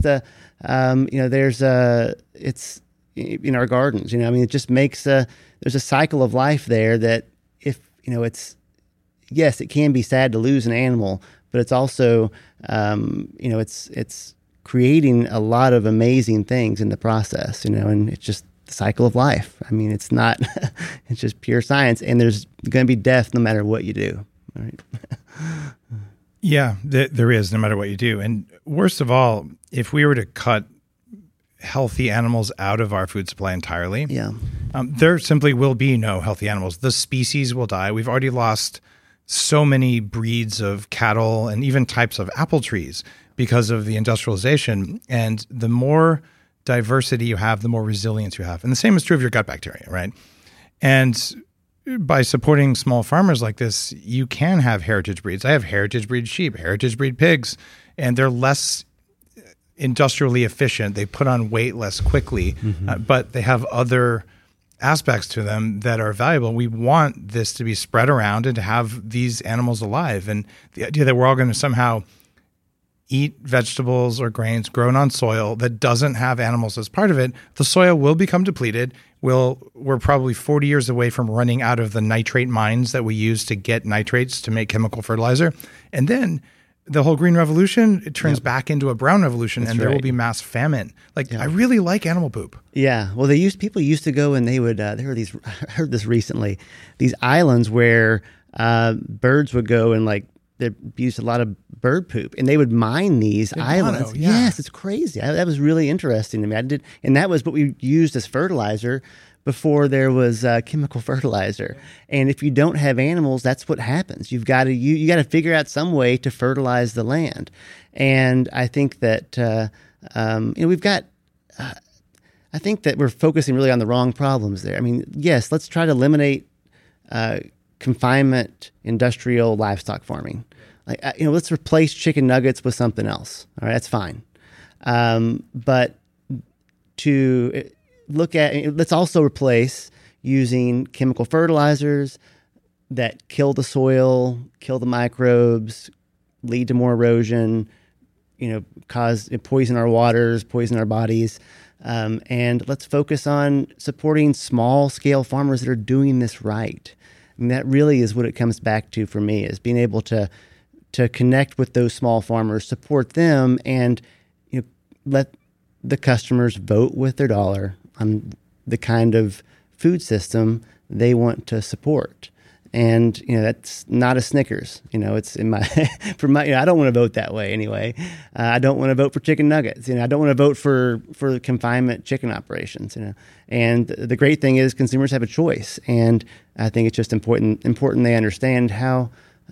Speaker 4: it's in our gardens, it just makes there's a cycle of life there that if, yes, it can be sad to lose an animal, but it's also, it's creating a lot of amazing things in the process, and it's just the cycle of life. It's not, it's just pure science, and there's going to be death no matter what you do. Right?
Speaker 2: Yeah, there is, no matter what you do. And worst of all, if we were to cut healthy animals out of our food supply entirely, there simply will be no healthy animals. The species will die. We've already lost so many breeds of cattle and even types of apple trees because of the industrialization. And the more diversity you have, the more resilience you have. And the same is true of your gut bacteria, right? And by supporting small farmers like this, you can have heritage breeds. I have heritage breed sheep, heritage breed pigs, and they're less industrially efficient. They put on weight less quickly, but they have other aspects to them that are valuable. We want this to be spread around and to have these animals alive. And the idea that we're all going to somehow eat vegetables or grains grown on soil that doesn't have animals as part of it, the soil will become depleted. We're probably 40 years away from running out of the nitrate mines that we use to get nitrates to make chemical fertilizer. And then the whole green revolution, it turns back into a brown revolution. That's and there will be mass famine. I really like animal poop.
Speaker 4: Yeah. Well, people used to go and they would, there were these, I heard this recently, these islands where birds would go and they used a lot of bird poop, and they would mine these islands. Yes, it's crazy. That was really interesting to me. And that was what we used as fertilizer before there was chemical fertilizer. And if you don't have animals, that's what happens. You got to figure out some way to fertilize the land. And I think that we've got. I think that we're focusing really on the wrong problems there. I mean, yes, let's try to eliminate confinement, industrial livestock farming. Let's replace chicken nuggets with something else. All right, that's fine. But to look at, let's also replace using chemical fertilizers that kill the soil, kill the microbes, lead to more erosion, poison our waters, poison our bodies. And let's focus on supporting small-scale farmers that are doing this right. I mean, that really is what it comes back to for me, is being able to connect with those small farmers, support them, and let the customers vote with their dollar on the kind of food system they want to support. And that's not a Snickers. It's in my I don't want to vote that way anyway. I don't want to vote for chicken nuggets. I don't want to vote for confinement chicken operations. And the great thing is consumers have a choice, and I think it's just important they understand how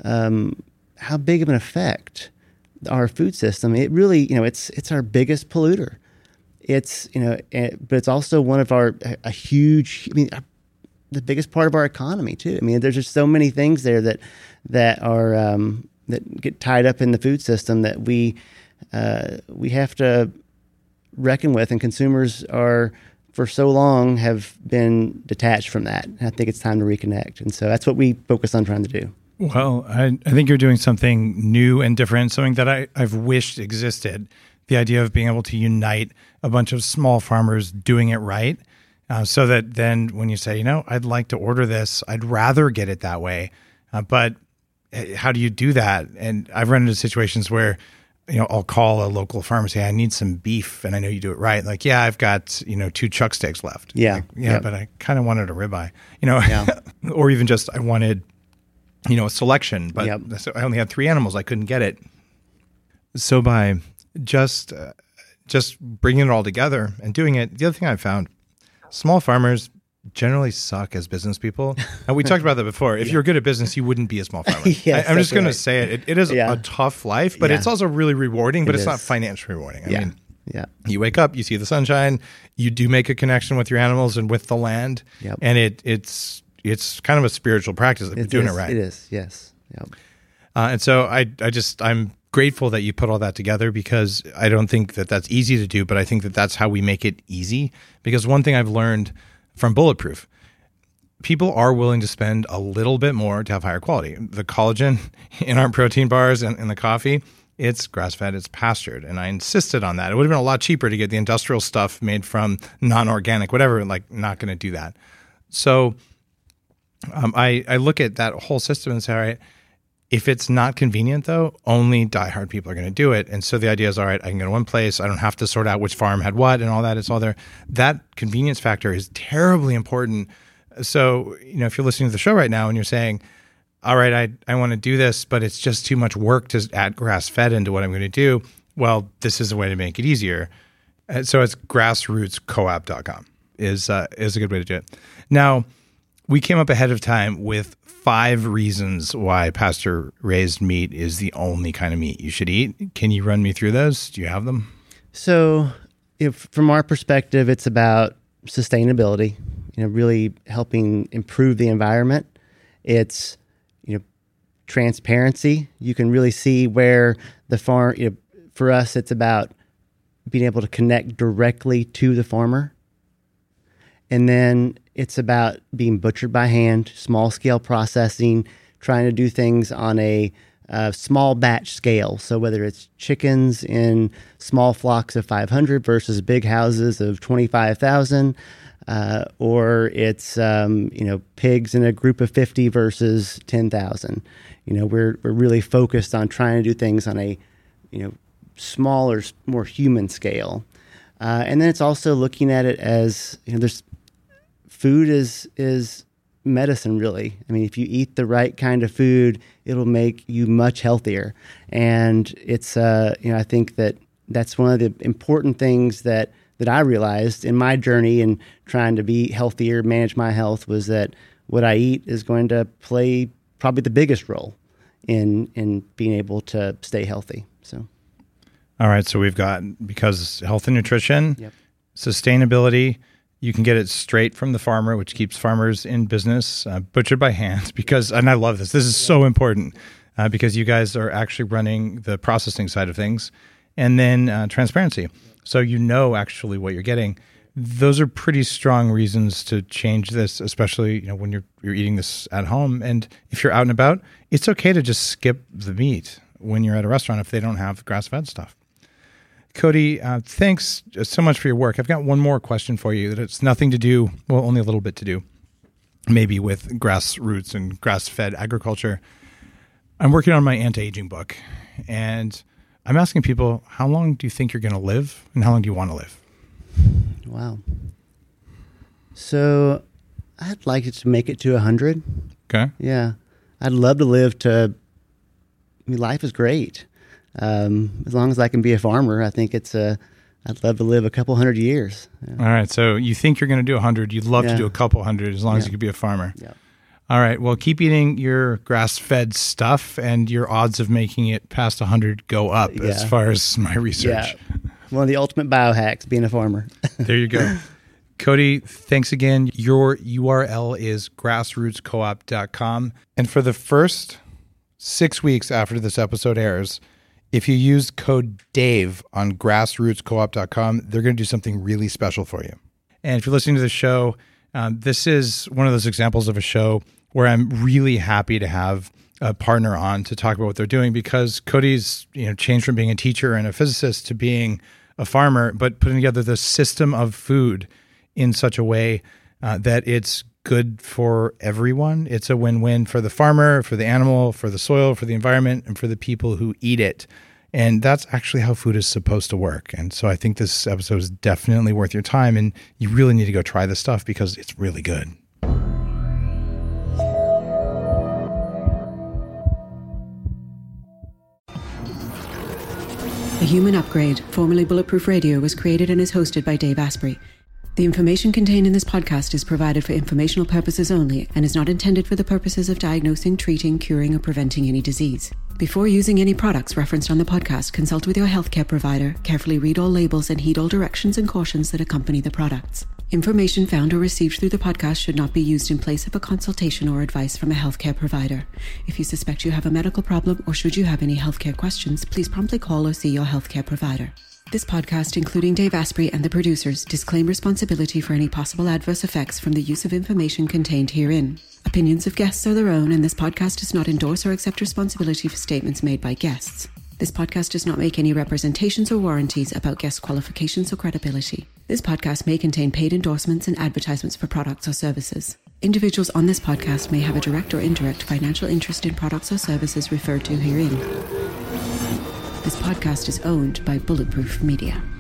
Speaker 4: big of an effect our food system. It really it's our biggest polluter. It's but it's also one of a huge. The biggest part of our economy too. I mean, there's just so many things there that are that get tied up in the food system that we have to reckon with, and consumers are for so long have been detached from that. And I think it's time to reconnect, and so that's what we focus on trying to do.
Speaker 2: Well, I think you're doing something new and different, something that I've wished existed. The idea of being able to unite a bunch of small farmers doing it right. So that then when you say, I'd like to order this, I'd rather get it that way. But how do you do that? And I've run into situations where, I'll call a local farmer and say, I need some beef. And I know you do it right. I've got, 2 chuck steaks left.
Speaker 4: Yeah.
Speaker 2: But I kind of wanted a ribeye, or even just, I wanted, a selection, but I only had 3 animals. I couldn't get it. So by just bringing it all together and doing it, the other thing I found, small farmers generally suck as business people. And we talked about that before. If you're good at business, you wouldn't be a small farmer.
Speaker 4: Yes,
Speaker 2: I'm just going to say it. It is a tough life, but it's also really rewarding, but it's not financially rewarding. I mean, you wake up, you see the sunshine, you do make a connection with your animals and with the land.
Speaker 4: Yep.
Speaker 2: And it's kind of a spiritual practice of doing it right.
Speaker 4: It is, yes. Yep.
Speaker 2: And so I'm grateful that you put all that together, because I don't think that that's easy to do, but I think that that's how we make it easy. Because one thing I've learned from Bulletproof, people are willing to spend a little bit more to have higher quality. The collagen in our protein bars and the coffee, it's grass-fed, it's pastured. And I insisted on that. It would have been a lot cheaper to get the industrial stuff made from non-organic, whatever, not going to do that. So I look at that whole system and say, all right, if it's not convenient, though, only diehard people are going to do it. And so the idea is, all right, I can go to one place. I don't have to sort out which farm had what and all that. It's all there. That convenience factor is terribly important. So, if you're listening to the show right now and you're saying, all right, I want to do this, but it's just too much work to add grass-fed into what I'm going to do. Well, this is a way to make it easier. So it's grassrootscoop.com is a good way to do it. Now, we came up ahead of time with 5 reasons why pasture-raised meat is the only kind of meat you should eat. Can you run me through those? Do you have them?
Speaker 4: So From our perspective, it's about sustainability, really helping improve the environment. It's, transparency. You can really see where the farm, for us, it's about being able to connect directly to the farmer. And then it's about being butchered by hand, small scale processing, trying to do things on a small batch scale. So whether it's chickens in small flocks of 500 versus big houses of 25,000, or it's pigs in a group of 50 versus 10,000. We're really focused on trying to do things on a smaller, more human scale. And then it's also looking at it as there's food is medicine, really. I mean, if you eat the right kind of food, it'll make you much healthier. And it's I think that's one of the important things that I realized in my journey in trying to be healthier, manage my health, was that what I eat is going to play probably the biggest role in being able to stay healthy. So,
Speaker 2: all right. So we've got, because health and nutrition,
Speaker 4: yep.
Speaker 2: Sustainability, you can get it straight from the farmer, which keeps farmers in business, butchered by hand, and I love this. This is so important because you guys are actually running the processing side of things. And then transparency. So actually what you're getting. Those are pretty strong reasons to change this, especially when you're eating this at home. And if you're out and about, it's okay to just skip the meat when you're at a restaurant if they don't have grass-fed stuff. Cody, thanks so much for your work. I've got one more question for you that it's nothing to do, well, only a little bit to do, maybe with grassroots and grass-fed agriculture. I'm working on my anti-aging book, and I'm asking people, how long do you think you're going to live, and how long do you want to live?
Speaker 4: Wow. So I'd like it to make it to 100.
Speaker 2: Okay.
Speaker 4: Yeah. I'd love to live life is great. As long as I can be a farmer, I think I'd love to live a couple 100 years. Yeah.
Speaker 2: All right. So you think you're going to do 100. You'd love to do a couple 100 as long as you could be a farmer.
Speaker 4: Yeah.
Speaker 2: All right. Well, keep eating your grass-fed stuff, and your odds of making it past 100 go up as far as my research.
Speaker 4: Yeah. One of the ultimate biohacks, being a farmer.
Speaker 2: There you go. Cody, thanks again. Your URL is grassrootscoop.com. And for the first 6 weeks after this episode airs, if you use code DAVE on grassrootscoop.com, they're going to do something really special for you. And if you're listening to the show, this is one of those examples of a show where I'm really happy to have a partner on to talk about what they're doing, because Cody's changed from being a teacher and a physicist to being a farmer, but putting together the system of food in such a way that it's good for everyone. It's a win-win for the farmer, for the animal, for the soil, for the environment, and for the people who eat it. And that's actually how food is supposed to work. And so I think this episode is definitely worth your time, and you really need to go try this stuff because it's really good.
Speaker 1: The Human Upgrade, formerly Bulletproof Radio, was created and is hosted by Dave Asprey. The information contained in this podcast is provided for informational purposes only and is not intended for the purposes of diagnosing, treating, curing, or preventing any disease. Before using any products referenced on the podcast, consult with your healthcare provider, carefully read all labels, and heed all directions and cautions that accompany the products. Information found or received through the podcast should not be used in place of a consultation or advice from a healthcare provider. If you suspect you have a medical problem or should you have any healthcare questions, please promptly call or see your healthcare provider. This podcast, including Dave Asprey and the producers, disclaim responsibility for any possible adverse effects from the use of information contained herein. Opinions of guests are their own, and this podcast does not endorse or accept responsibility for statements made by guests. This podcast does not make any representations or warranties about guest qualifications or credibility. This podcast may contain paid endorsements and advertisements for products or services. Individuals on this podcast may have a direct or indirect financial interest in products or services referred to herein. This podcast is owned by Bulletproof Media.